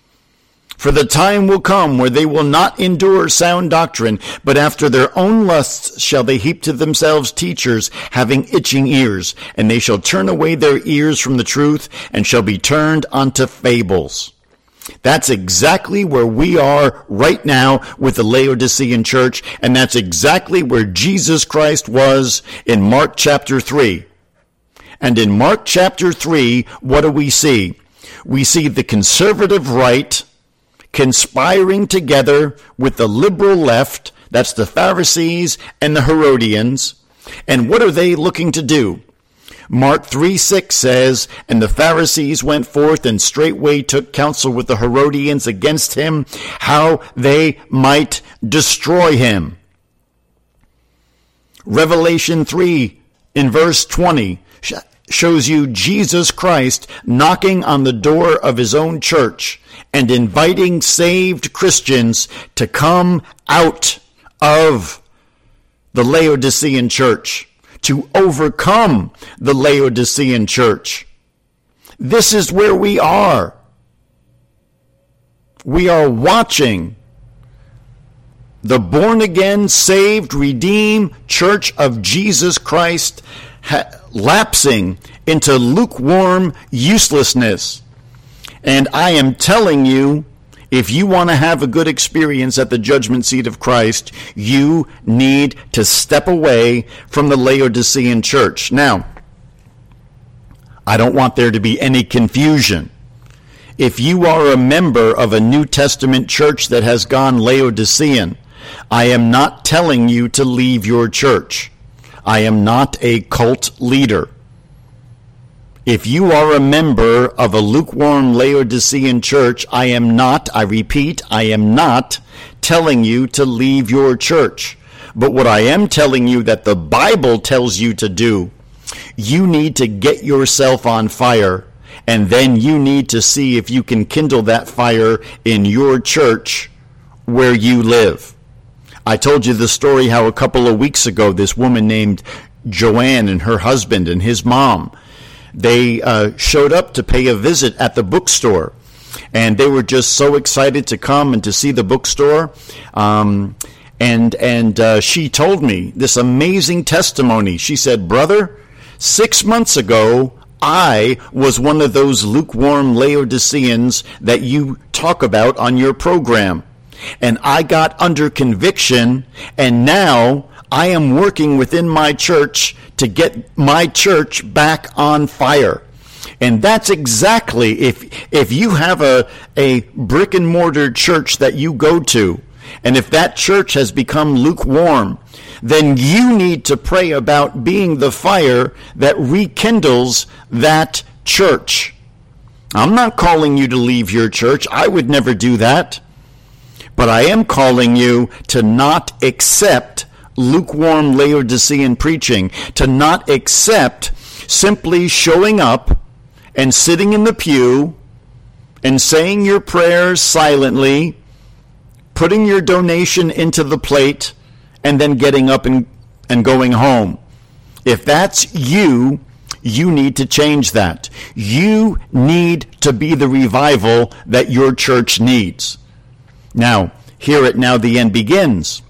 "For the time will come where they will not endure sound doctrine, but after their own lusts shall they heap to themselves teachers having itching ears, and they shall turn away their ears from the truth, and shall be turned unto fables." That's exactly where we are right now with the Laodicean church, and that's exactly where Jesus Christ was in Mark chapter three. And in Mark chapter three, what do we see? We see the conservative right conspiring together with the liberal left, that's the Pharisees and the Herodians. And what are they looking to do? Mark three six says, and the Pharisees went forth and straightway took counsel with the Herodians against him, how they might destroy him. Revelation three in verse twenty shows you Jesus Christ knocking on the door of his own church and inviting saved Christians to come out of the Laodicean church, to overcome the Laodicean church. This is where we are. We are watching the born-again, saved, redeemed church of Jesus Christ ha- lapsing into lukewarm uselessness. And I am telling you, if you want to have a good experience at the judgment seat of Christ, you need to step away from the Laodicean church. Now, I don't want there to be any confusion. If you are a member of a New Testament church that has gone Laodicean, I am not telling you to leave your church. I am not a cult leader. If you are a member of a lukewarm Laodicean church, I am not, I repeat, I am not telling you to leave your church. But what I am telling you that the Bible tells you to do, you need to get yourself on fire, and then you need to see if you can kindle that fire in your church where you live. I told you the story how a couple of weeks ago, this woman named Joanne and her husband and his mom, they uh, showed up to pay a visit at the bookstore. And they were just so excited to come and to see the bookstore. Um, and and uh, she told me this amazing testimony. She said, "Brother, six months ago, I was one of those lukewarm Laodiceans that you talk about on your program. And I got under conviction, and now I am working within my church to get my church back on fire." And that's exactly, if if you have a, a brick and mortar church that you go to, and if that church has become lukewarm, then you need to pray about being the fire that rekindles that church. I'm not calling you to leave your church. I would never do that. But I am calling you to not accept lukewarm Laodicean preaching, to not accept simply showing up and sitting in the pew and saying your prayers silently, putting your donation into the plate, and then getting up and, and going home. If that's you, you need to change that. You need to be the revival that your church needs. Now, here at Now the End Begins,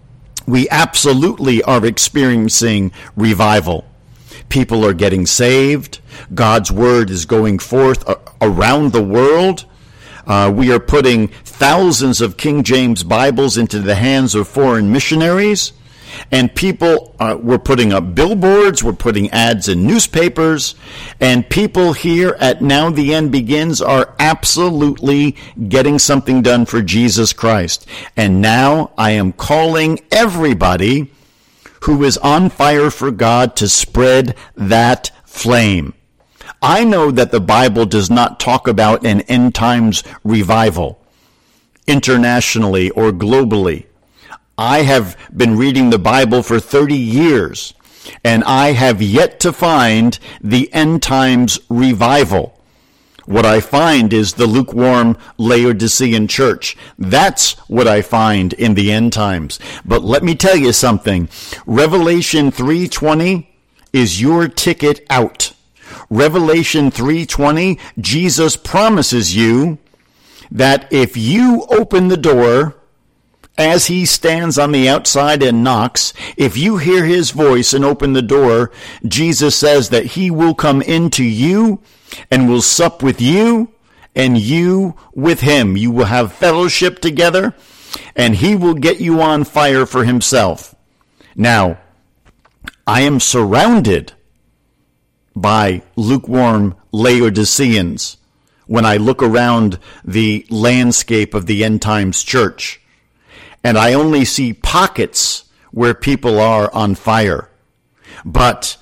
we absolutely are experiencing revival. People are getting saved. God's word is going forth around the world. Uh, we are putting thousands of King James Bibles into the hands of foreign missionaries. And people, uh, we're putting up billboards, we're putting ads in newspapers, and people here at Now the End Begins are absolutely getting something done for Jesus Christ. And now I am calling everybody who is on fire for God to spread that flame. I know that the Bible does not talk about an end times revival internationally or globally. I have been reading the Bible for thirty years, and I have yet to find the end times revival. What I find is the lukewarm Laodicean church. That's what I find in the end times. But let me tell you something. Revelation three twenty is your ticket out. Revelation three twenty, Jesus promises you that if you open the door as he stands on the outside and knocks, if you hear his voice and open the door, Jesus says that he will come into you and will sup with you and you with him. You will have fellowship together and he will get you on fire for himself. Now, I am surrounded by lukewarm Laodiceans when I look around the landscape of the end times church, and I only see pockets where people are on fire. But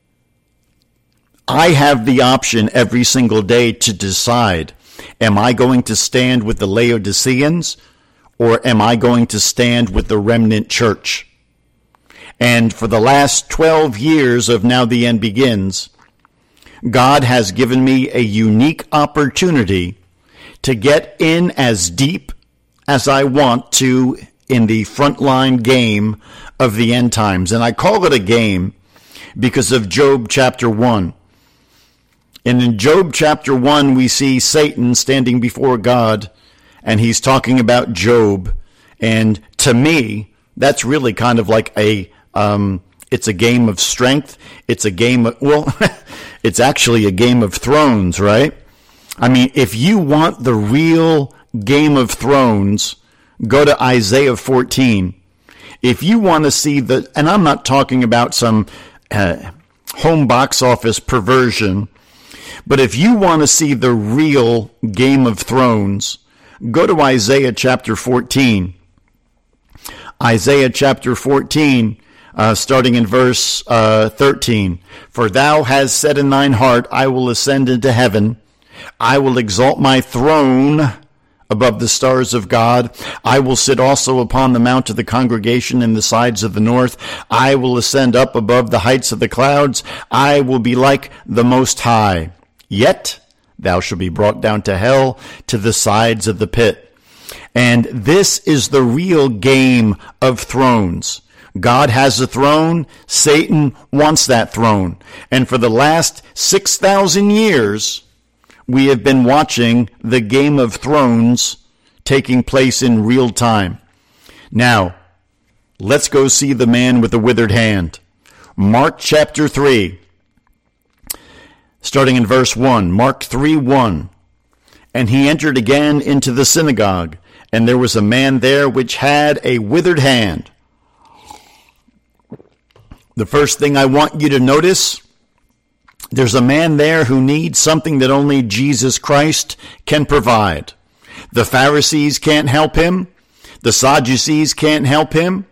I have the option every single day to decide, am I going to stand with the Laodiceans, or am I going to stand with the remnant church? And for the last twelve years of Now the End Begins, God has given me a unique opportunity to get in as deep as I want to in the frontline game of the end times. And I call it a game because of Job chapter one. And in Job chapter one, we see Satan standing before God, and he's talking about Job. And to me, that's really kind of like a, um, it's a game of strength. It's a game of, well, it's actually a Game of Thrones, right? I mean, if you want the real Game of Thrones, go to Isaiah fourteen. If you want to see the, and I'm not talking about some uh, home box office perversion, but if you want to see the real Game of Thrones, go to Isaiah chapter fourteen. Isaiah chapter fourteen, uh, starting in verse uh, thirteen. For thou hast said in thine heart, I will ascend into heaven. I will exalt my throne above the stars of God. I will sit also upon the mount of the congregation in the sides of the north. I will ascend up above the heights of the clouds. I will be like the Most High. Yet thou shalt be brought down to hell, to the sides of the pit. And this is the real Game of Thrones. God has a throne. Satan wants that throne. And for the last six thousand years, we have been watching the Game of Thrones taking place in real time. Now, let's go see the man with the withered hand. Mark chapter three, starting in verse one. Mark three one. And he entered again into the synagogue, and there was a man there which had a withered hand. The first thing I want you to notice, there's a man there who needs something that only Jesus Christ can provide. The Pharisees can't help him. The Sadducees can't help him.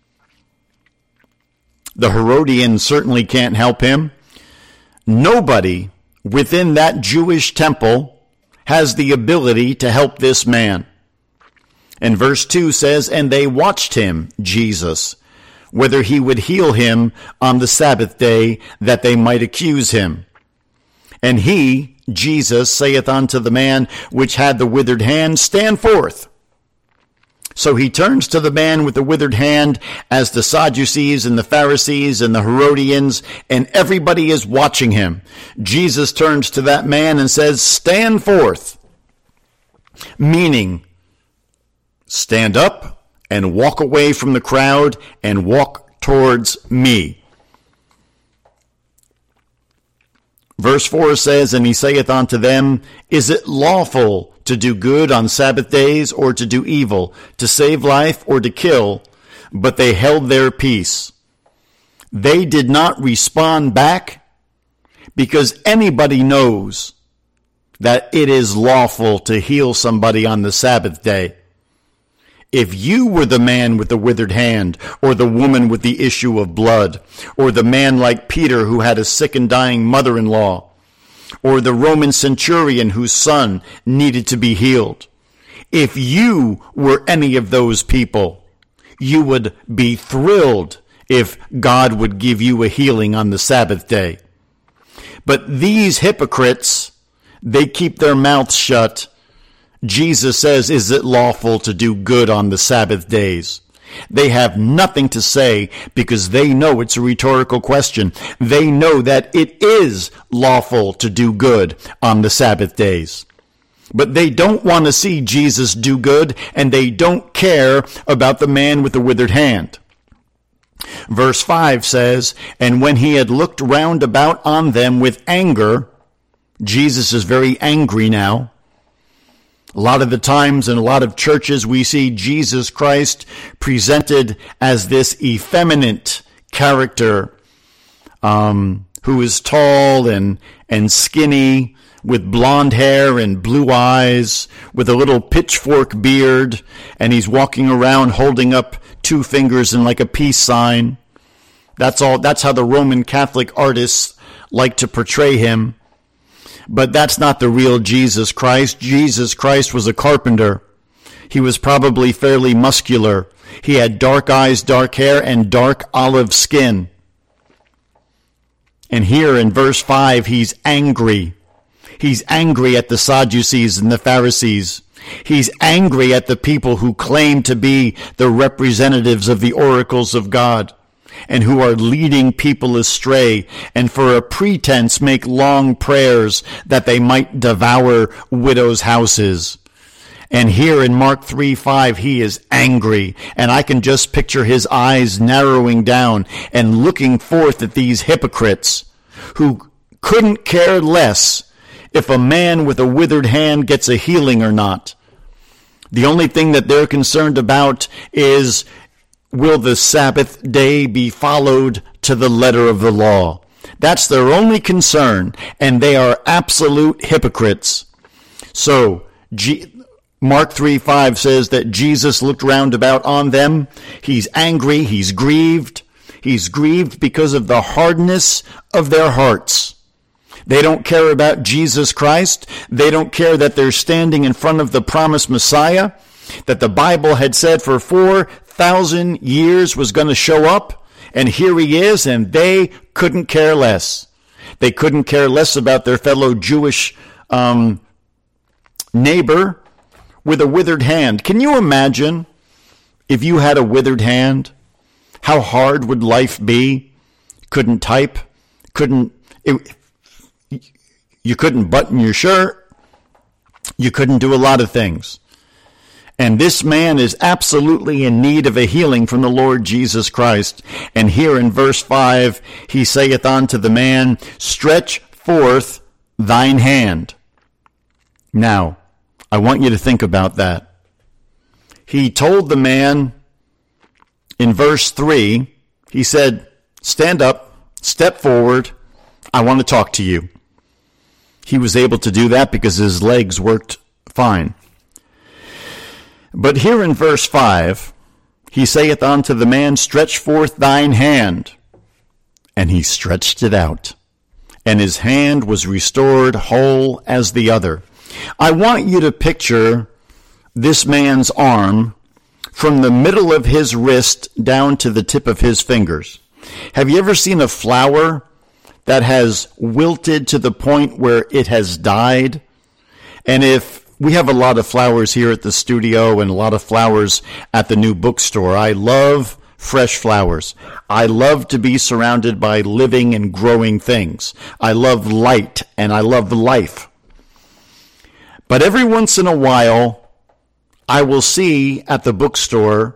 The Herodians certainly can't help him. Nobody within that Jewish temple has the ability to help this man. And verse two says, and they watched him, Jesus, whether he would heal him on the Sabbath day, that they might accuse him. And he, Jesus, saith unto the man which had the withered hand, stand forth. So he turns to the man with the withered hand, as the Sadducees and the Pharisees and the Herodians and everybody is watching him. Jesus turns to that man and says, stand forth. Meaning, stand up and walk away from the crowd and walk towards me. Verse four says, and he saith unto them, is it lawful to do good on Sabbath days, or to do evil, to save life, or to kill? But they held their peace. They did not respond back, because anybody knows that it is lawful to heal somebody on the Sabbath day. If you were the man with the withered hand, or the woman with the issue of blood, or the man like Peter who had a sick and dying mother-in-law, or the Roman centurion whose son needed to be healed, if you were any of those people, you would be thrilled if God would give you a healing on the Sabbath day. But these hypocrites, they keep their mouths shut. Jesus says, is it lawful to do good on the Sabbath days? They have nothing to say because they know it's a rhetorical question. They know that it is lawful to do good on the Sabbath days. But they don't want to see Jesus do good, and they don't care about the man with the withered hand. Verse five says, and when he had looked round about on them with anger, Jesus is very angry now. A lot of the times in a lot of churches we see Jesus Christ presented as this effeminate character, um, who is tall and, and skinny, with blonde hair and blue eyes, with a little pitchfork beard, and he's walking around holding up two fingers in like a peace sign. That's all. That's how the Roman Catholic artists like to portray him. But that's not the real Jesus Christ. Jesus Christ was a carpenter. He was probably fairly muscular. He had dark eyes, dark hair, and dark olive skin. And here in verse five, he's angry. He's angry at the Sadducees and the Pharisees. He's angry at the people who claim to be the representatives of the oracles of God and who are leading people astray and for a pretense make long prayers that they might devour widows' houses. And here in Mark three five, he is angry, and I can just picture his eyes narrowing down and looking forth at these hypocrites who couldn't care less if a man with a withered hand gets a healing or not. The only thing that they're concerned about is, will the Sabbath day be followed to the letter of the law? That's their only concern, and they are absolute hypocrites. So, G- Mark three five says that Jesus looked round about on them. He's angry, he's grieved. He's grieved because of the hardness of their hearts. They don't care about Jesus Christ. They don't care that they're standing in front of the promised Messiah that the Bible had said for four thousand years was going to show up. And here he is, and they couldn't care less. They couldn't care less about their fellow Jewish um, neighbor with a withered hand. Can you imagine if you had a withered hand? How hard would life be? Couldn't type, couldn't... It, You couldn't button your shirt. You couldn't do a lot of things. And this man is absolutely in need of a healing from the Lord Jesus Christ. And here in verse five, he saith unto the man, stretch forth thine hand. Now, I want you to think about that. He told the man in verse three, he said, stand up, step forward, I want to talk to you. He was able to do that because his legs worked fine. But here in verse five, he saith unto the man, stretch forth thine hand. And he stretched it out, and his hand was restored whole as the other. I want you to picture this man's arm from the middle of his wrist down to the tip of his fingers. Have you ever seen a flower that has wilted to the point where it has died? And if we have a lot of flowers here at the studio and a lot of flowers at the new bookstore, I love fresh flowers. I love to be surrounded by living and growing things. I love light and I love life. But every once in a while, I will see at the bookstore,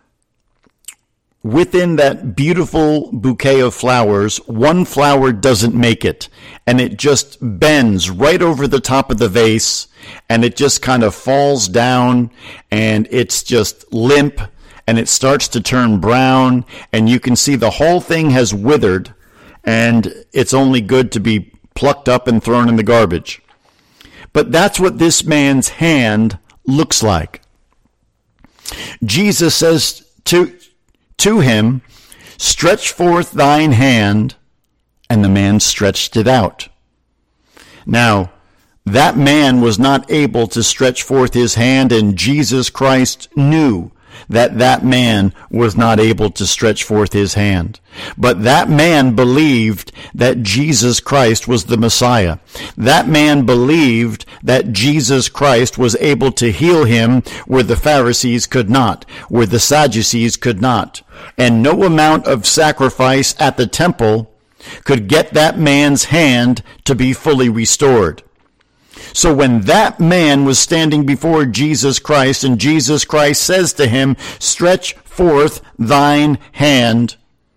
within that beautiful bouquet of flowers, one flower doesn't make it, and it just bends right over the top of the vase, and it just kind of falls down, and it's just limp, and it starts to turn brown, and you can see the whole thing has withered, and it's only good to be plucked up and thrown in the garbage. But that's what this man's hand looks like. Jesus says to To him, stretch forth thine hand, and the man stretched it out. Now, that man was not able to stretch forth his hand, and Jesus Christ knew that that man was not able to stretch forth his hand. But that man believed that Jesus Christ was the Messiah. That man believed that Jesus Christ was able to heal him where the Pharisees could not, where the Sadducees could not. And no amount of sacrifice at the temple could get that man's hand to be fully restored. So when that man was standing before Jesus Christ, and Jesus Christ says to him, stretch forth thine hand,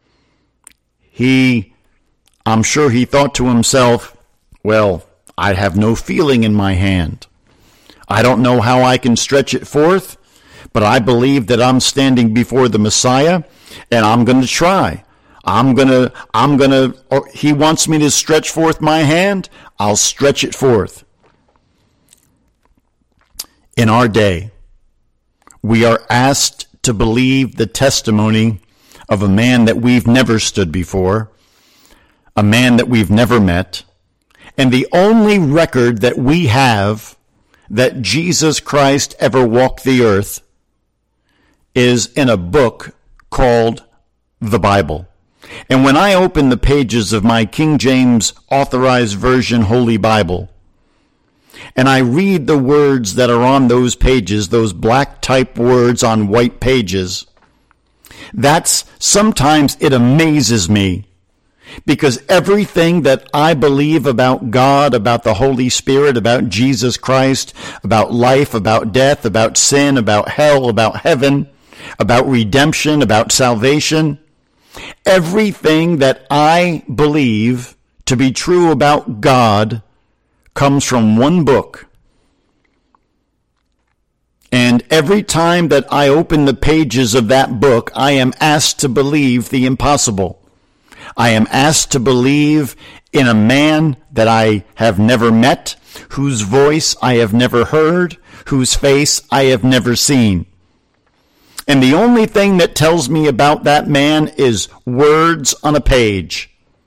he, I'm sure he thought to himself, well, I have no feeling in my hand. I don't know how I can stretch it forth, but I believe that I'm standing before the Messiah, and I'm going to try. I'm gonna, I'm gonna, or he wants me to stretch forth my hand, I'll stretch it forth. In our day, we are asked to believe the testimony of a man that we've never stood before, a man that we've never met, and the only record that we have that Jesus Christ ever walked the earth is in a book called the Bible. And when I open the pages of my King James Authorized Version Holy Bible, and I read the words that are on those pages, those black type words on white pages, that's, sometimes it amazes me, because everything that I believe about God, about the Holy Spirit, about Jesus Christ, about life, about death, about sin, about hell, about heaven, about redemption, about salvation, everything that I believe to be true about God comes from one book. And every time that I open the pages of that book, I am asked to believe the impossible. I am asked to believe in a man that I have never met, whose voice I have never heard, whose face I have never seen. And the only thing that tells me about that man is words on a page.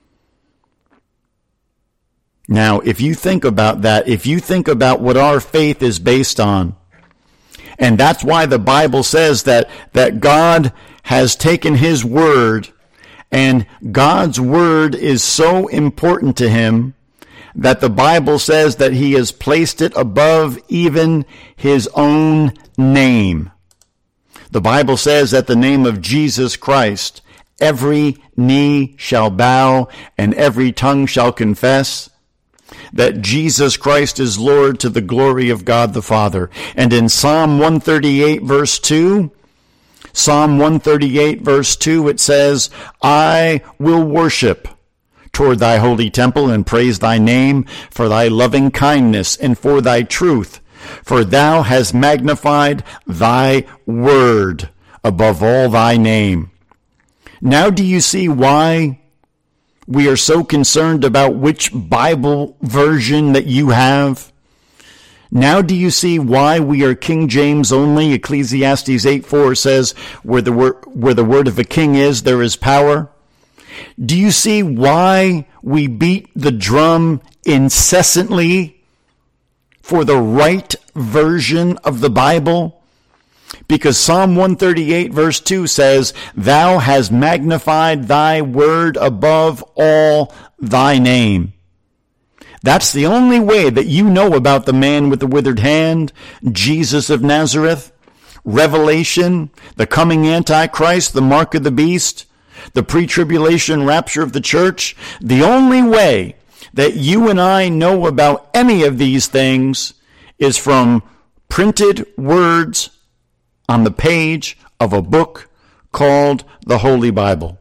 Now, if you think about that, if you think about what our faith is based on, and that's why the Bible says that, that God has taken his word, and God's word is so important to him that the Bible says that he has placed it above even his own name. The Bible says that the name of Jesus Christ, every knee shall bow and every tongue shall confess that Jesus Christ is Lord, to the glory of God the Father. And in Psalm one thirty-eight verse two, Psalm one thirty-eight verse two, it says, I will worship toward thy holy temple and praise thy name for thy loving kindness and for thy truth. For thou hast magnified thy word above all thy name. Now do you see why we are so concerned about which Bible version that you have? Now do you see why we are King James only? Ecclesiastes eight four says, where the, word, where the word of a king is, there is power. Do you see why we beat the drum incessantly for the right version of the Bible? Because Psalm one thirty-eight verse two says, thou hast magnified thy word above all thy name. That's the only way that you know about the man with the withered hand, Jesus of Nazareth, Revelation, the coming Antichrist, the mark of the beast, the pre-tribulation rapture of the church. The only way that you and I know about any of these things is from printed words on the page of a book called the Holy Bible.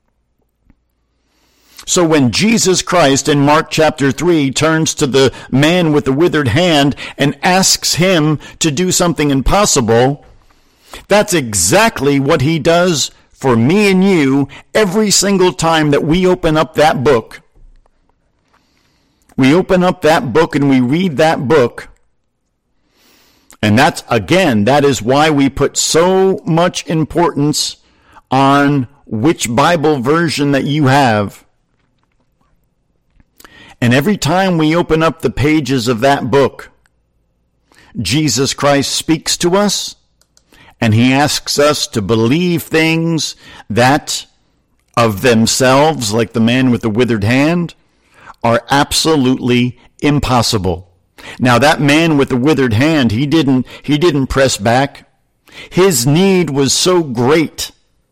So when Jesus Christ in Mark chapter three turns to the man with the withered hand and asks him to do something impossible, that's exactly what he does for me and you every single time that we open up that book. We open up that book and we read that book. And that's, again, that is why we put so much importance on which Bible version that you have. And every time we open up the pages of that book, Jesus Christ speaks to us, and he asks us to believe things that of themselves, like the man with the withered hand, are absolutely impossible. Now that man with the withered hand, he didn't, he didn't press back. His need was so great.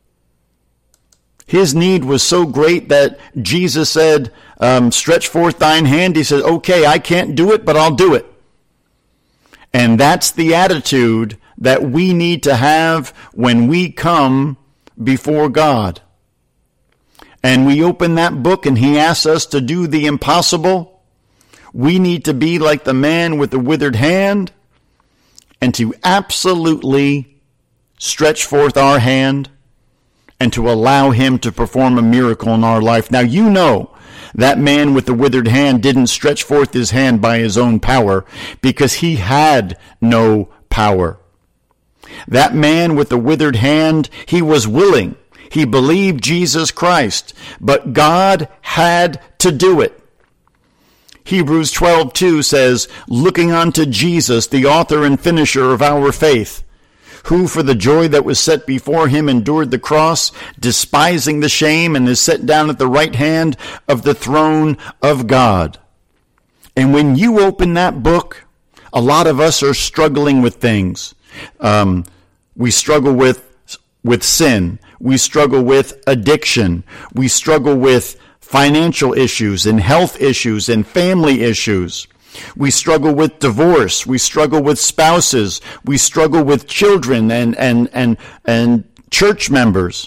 His need was so great that Jesus said, um, stretch forth thine hand. He said, okay, I can't do it, but I'll do it. And that's the attitude that we need to have when we come before God. And we open that book and he asks us to do the impossible. We need to be like the man with the withered hand and to absolutely stretch forth our hand and to allow him to perform a miracle in our life. Now, you know that man with the withered hand didn't stretch forth his hand by his own power because he had no power. That man with the withered hand, he was willing. He believed Jesus Christ, but God had to do it. Hebrews twelve two says, looking unto Jesus, the author and finisher of our faith, who for the joy that was set before him endured the cross, despising the shame, and is set down at the right hand of the throne of God. And when you open that book, a lot of us are struggling with things. Um, we struggle with, with sin. We struggle with addiction. We struggle with financial issues and health issues and family issues. We struggle with divorce. We struggle with spouses. We struggle with children and, and, and, and church members.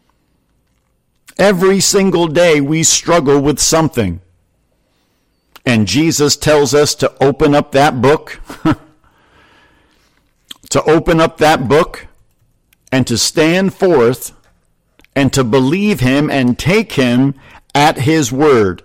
Every single day we struggle with something. And Jesus tells us to open up that book, to open up that book and to stand forth and to believe him and take him at his word.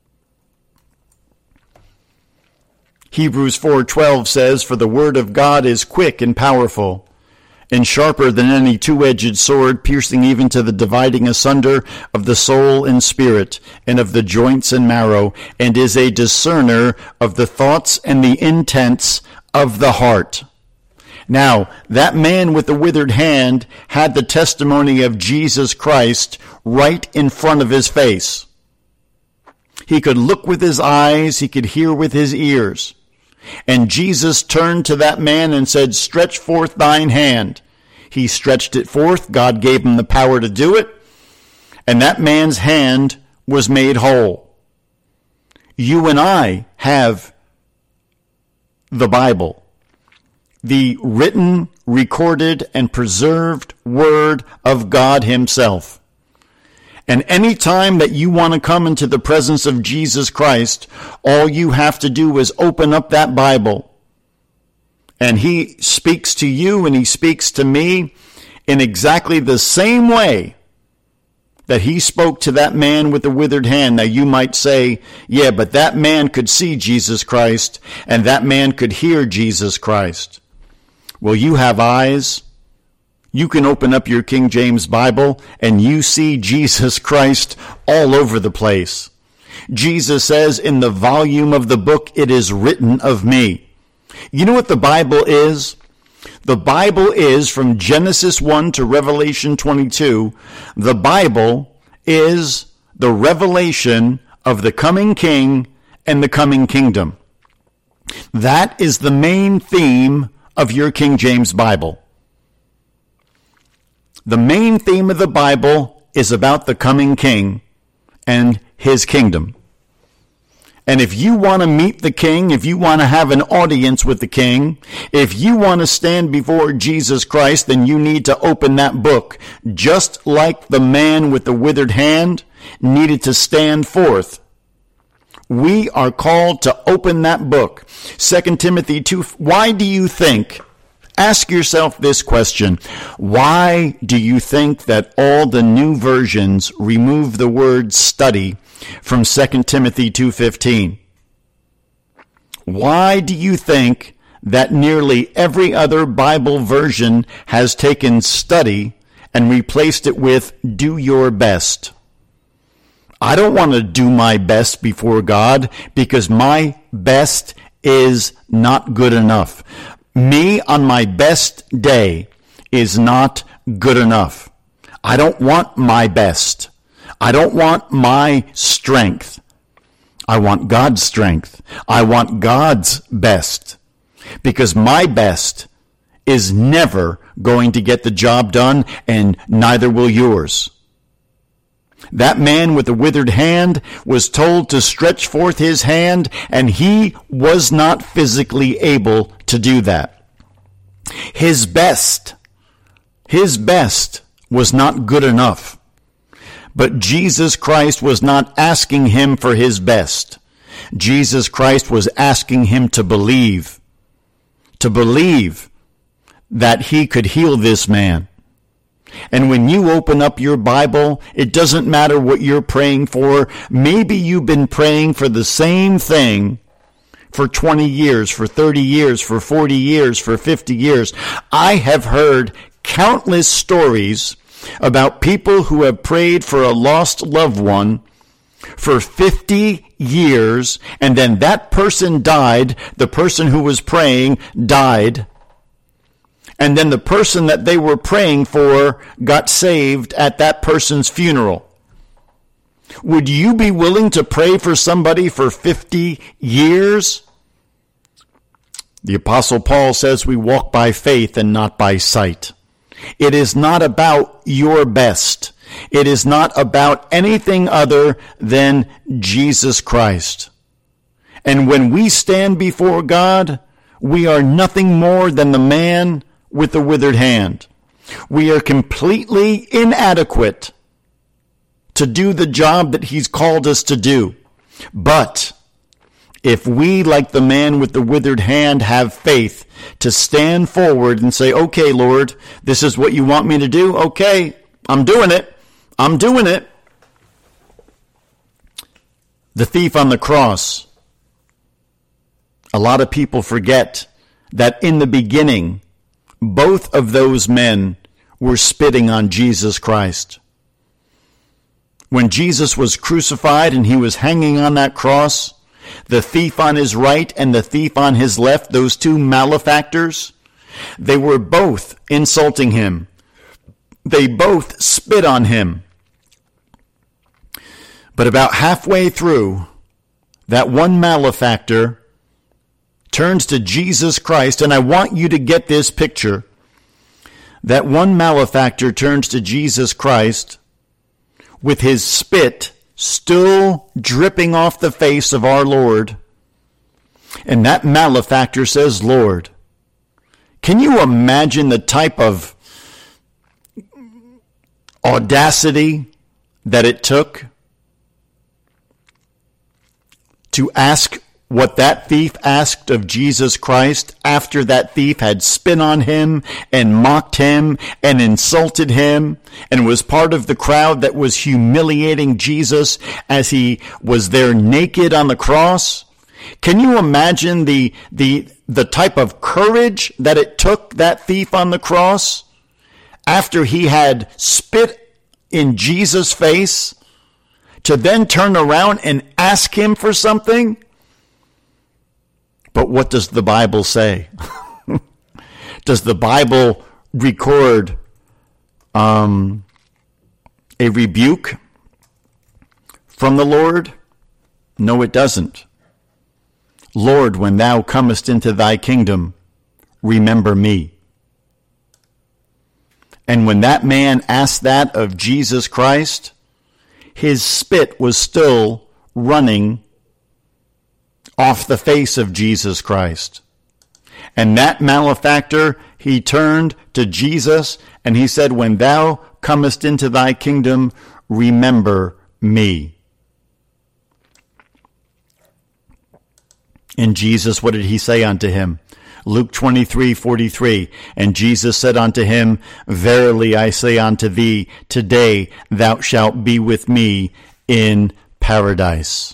Hebrews four twelve says, for the word of God is quick and powerful, and sharper than any two-edged sword, piercing even to the dividing asunder of the soul and spirit, and of the joints and marrow, and is a discerner of the thoughts and the intents of the heart. Now, that man with the withered hand had the testimony of Jesus Christ right in front of his face. He could look with his eyes, he could hear with his ears. And Jesus turned to that man and said, stretch forth thine hand. He stretched it forth. God gave him the power to do it. And that man's hand was made whole. You and I have the Bible, the written, recorded, and preserved Word of God himself. And any time that you want to come into the presence of Jesus Christ, all you have to do is open up that Bible. And he speaks to you and he speaks to me in exactly the same way that he spoke to that man with the withered hand. Now you might say, yeah, but that man could see Jesus Christ and that man could hear Jesus Christ. Well, you have eyes. You can open up your King James Bible and you see Jesus Christ all over the place. Jesus says in the volume of the book, it is written of me. You know what the Bible is? The Bible is, from Genesis one to Revelation twenty-two, the Bible is the revelation of the coming King and the coming kingdom. That is the main theme of your King James Bible. The main theme of the Bible is about the coming King and his kingdom. And if you want to meet the King, if you want to have an audience with the King, if you want to stand before Jesus Christ, then you need to open that book, just like the man with the withered hand needed to stand forth. We are called to open that book. Second Timothy two, why do you think, ask yourself this question, why do you think that all the new versions remove the word study from Second Timothy two fifteen? Why do you think that nearly every other Bible version has taken study and replaced it with do your best? I don't want to do my best before God because my best is not good enough. Me on my best day is not good enough. I don't want my best. I don't want my strength. I want God's strength. I want God's best. Because my best is never going to get the job done, and neither will yours. That man with the withered hand was told to stretch forth his hand, and he was not physically able to do that. His best, his best was not good enough. But Jesus Christ was not asking him for his best. Jesus Christ was asking him to believe, to believe that he could heal this man. And when you open up your Bible, it doesn't matter what you're praying for. Maybe you've been praying for the same thing for twenty years, for thirty years, for forty years, for fifty years. I have heard countless stories about people who have prayed for a lost loved one for fifty years, and then that person died, the person who was praying died, and then the person that they were praying for got saved at that person's funeral. Would you be willing to pray for somebody for fifty years? The Apostle Paul says we walk by faith and not by sight. It is not about your best. It is not about anything other than Jesus Christ. And when we stand before God, we are nothing more than the man with the withered hand. We are completely inadequate to do the job that he's called us to do. But if we, like the man with the withered hand, have faith to stand forward and say, okay, Lord, this is what you want me to do. Okay, I'm doing it. I'm doing it. The thief on the cross. A lot of people forget that in the beginning, both of those men were spitting on Jesus Christ. When Jesus was crucified and he was hanging on that cross, the thief on his right and the thief on his left, those two malefactors, they were both insulting him. They both spit on him. But about halfway through, that one malefactor turns to Jesus Christ, and I want you to get this picture. That one malefactor turns to Jesus Christ with his spit still dripping off the face of our Lord. And that malefactor says, Lord, can you imagine the type of audacity that it took to ask what that thief asked of Jesus Christ after that thief had spit on him and mocked him and insulted him and was part of the crowd that was humiliating Jesus as he was there naked on the cross? Can you imagine the, the, the type of courage that it took that thief on the cross after he had spit in Jesus' face to then turn around and ask him for something? But what does the Bible say? Does the Bible record um, a rebuke from the Lord? No, it doesn't. Lord, when thou comest into thy kingdom, remember me. And when that man asked that of Jesus Christ, his spit was still running off the face of Jesus Christ. And that malefactor, he turned to Jesus and he said, when thou comest into thy kingdom, remember me. And Jesus, what did he say unto him? Luke twenty-three forty-three. And Jesus said unto him, verily I say unto thee, today thou shalt be with me in paradise.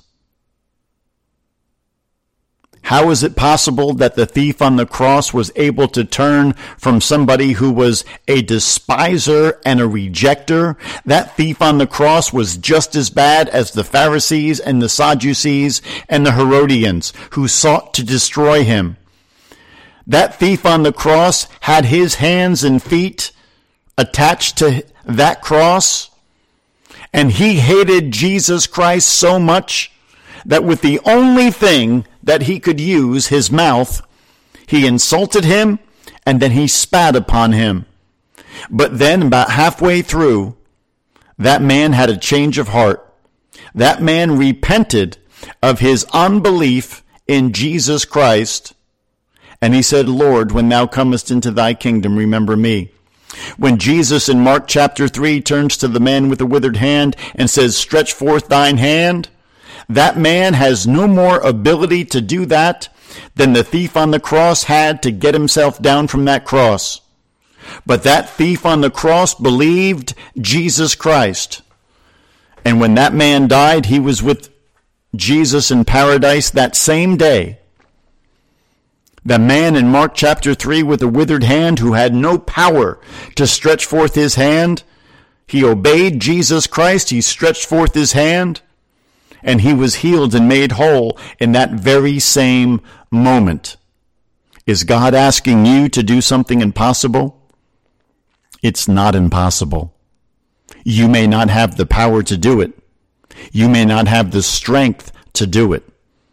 How is it possible that the thief on the cross was able to turn from somebody who was a despiser and a rejecter? That thief on the cross was just as bad as the Pharisees and the Sadducees and the Herodians who sought to destroy him. That thief on the cross had his hands and feet attached to that cross, and he hated Jesus Christ so much that with the only thing that he could use, his mouth, he insulted him and then he spat upon him. But then about halfway through, that man had a change of heart. That man repented of his unbelief in Jesus Christ, and he said, Lord, when thou comest into thy kingdom, remember me. When Jesus in Mark chapter three turns to the man with the withered hand and says, stretch forth thine hand, that man has no more ability to do that than the thief on the cross had to get himself down from that cross. But that thief on the cross believed Jesus Christ. And when that man died, he was with Jesus in paradise that same day. The man in Mark chapter three with a withered hand who had no power to stretch forth his hand, he obeyed Jesus Christ, he stretched forth his hand, and he was healed and made whole in that very same moment. Is God asking you to do something impossible? It's not impossible. You may not have the power to do it. You may not have the strength to do it.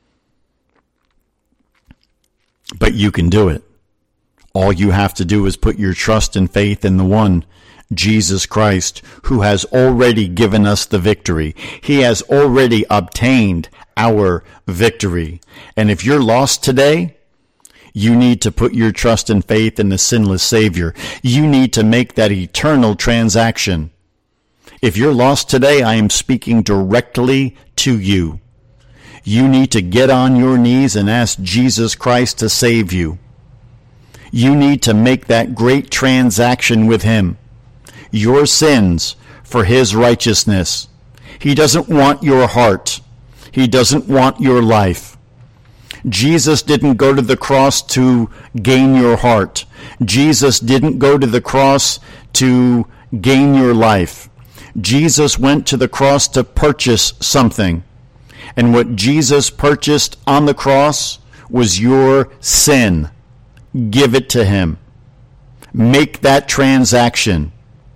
But you can do it. All you have to do is put your trust and faith in the one, Jesus Christ, who has already given us the victory. He has already obtained our victory. And if you're lost today, you need to put your trust and faith in the sinless Savior. You need to make that eternal transaction. If you're lost today, I am speaking directly to you. You need to get on your knees and ask Jesus Christ to save you. You need to make that great transaction with him. Your sins for his righteousness. He doesn't want your heart. He doesn't want your life. Jesus didn't go to the cross to gain your heart. Jesus didn't go to the cross to gain your life. Jesus went to the cross to purchase something. And what Jesus purchased on the cross was your sin. Give it to him. Make that transaction.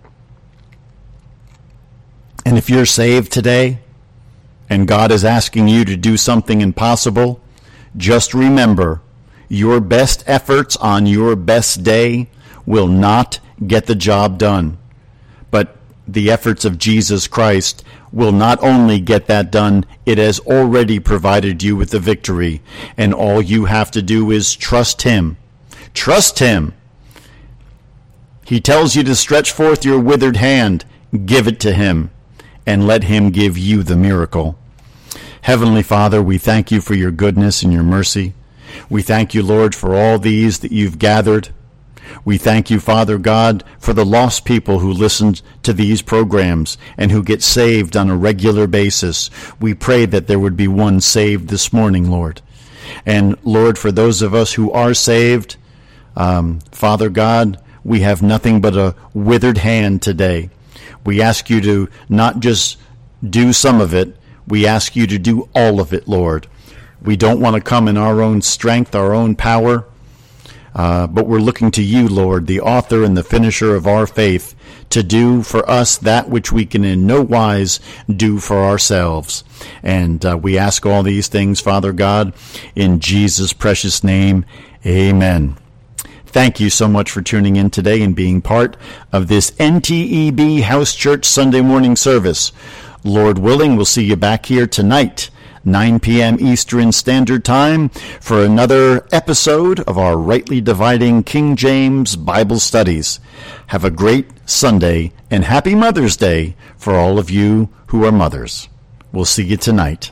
And if you're saved today, and God is asking you to do something impossible, just remember, your best efforts on your best day will not get the job done. But the efforts of Jesus Christ will not only get that done, it has already provided you with the victory. And all you have to do is trust him. Trust him. He tells you to stretch forth your withered hand. Give it to him, and let him give you the miracle. Heavenly Father, we thank you for your goodness and your mercy. We thank you, Lord, for all these that you've gathered. We thank you, Father God, for the lost people who listen to these programs and who get saved on a regular basis. We pray that there would be one saved this morning, Lord. And Lord, for those of us who are saved, um, Father God, we have nothing but a withered hand today. We ask you to not just do some of it, we ask you to do all of it, Lord. We don't want to come in our own strength, our own power, uh, but we're looking to you, Lord, the author and the finisher of our faith, to do for us that which we can in no wise do for ourselves. And uh, we ask all these things, Father God, in Jesus' precious name, amen. Thank you so much for tuning in today and being part of this N T E B House Church Sunday morning service. Lord willing, we'll see you back here tonight, nine p.m. Eastern Standard Time, for another episode of our Rightly Dividing King James Bible Studies. Have a great Sunday, and happy Mother's Day for all of you who are mothers. We'll see you tonight.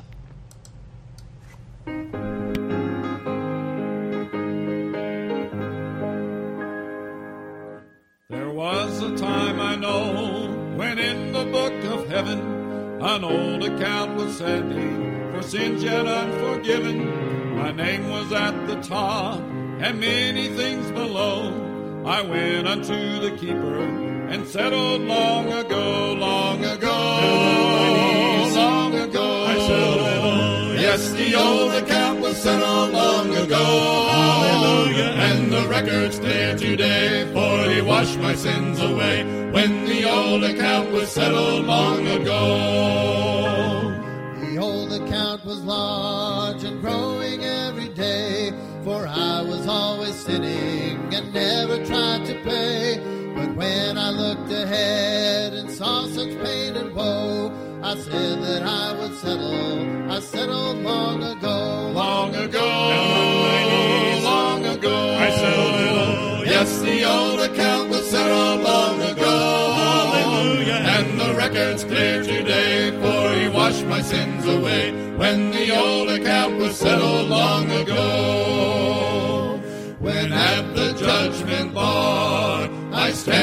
There was a time I know when in the book of heaven an old account was setting for sins yet unforgiven. My name was at the top and many things below. I went unto the keeper and settled long ago, long ago, long ago. I settled. Yes, the old account was settled long ago. Hallelujah. And the record's clear today, for he washed my sins away when the old account was settled long ago. The old account was large and growing every day, for I was always sinning and never tried to pay. But when I looked ahead and saw such pain and woe, I said that I would settle. I settled long ago, long ago, long ago. I settled. Yes, the old account was settled long ago. Hallelujah. And the record's clear today, for he washed my sins away when the old account was settled long ago. When at the judgment bar I stand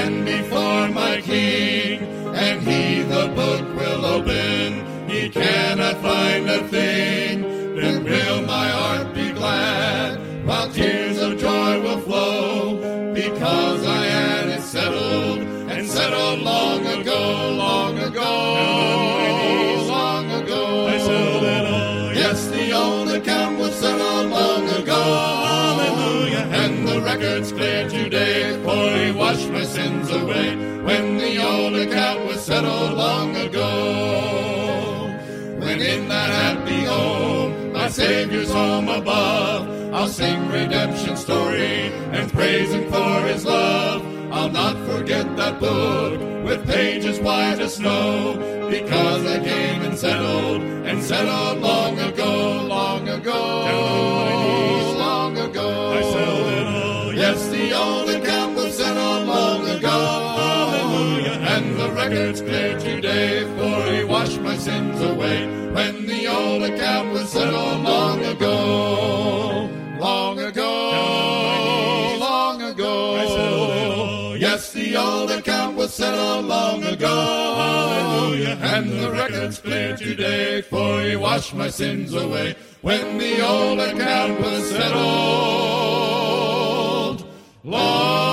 record's clear today, for he washed my sins away when the old account was settled long ago. When in that happy home, my Savior's home above, I'll sing redemption story and praise him for his love. I'll not forget that book with pages white as snow, because I came and settled, and settled long ago, long ago, long ago. I settled it all. Yes, the old account was settled long ago. Hallelujah. And the record's clear today, for he washed my sins away when the old account was settled long ago, long ago, long ago. I settled it all. Yes, the old account was settled long ago. Hallelujah. And the record's clear today, for he washed my sins away when the old account was settled long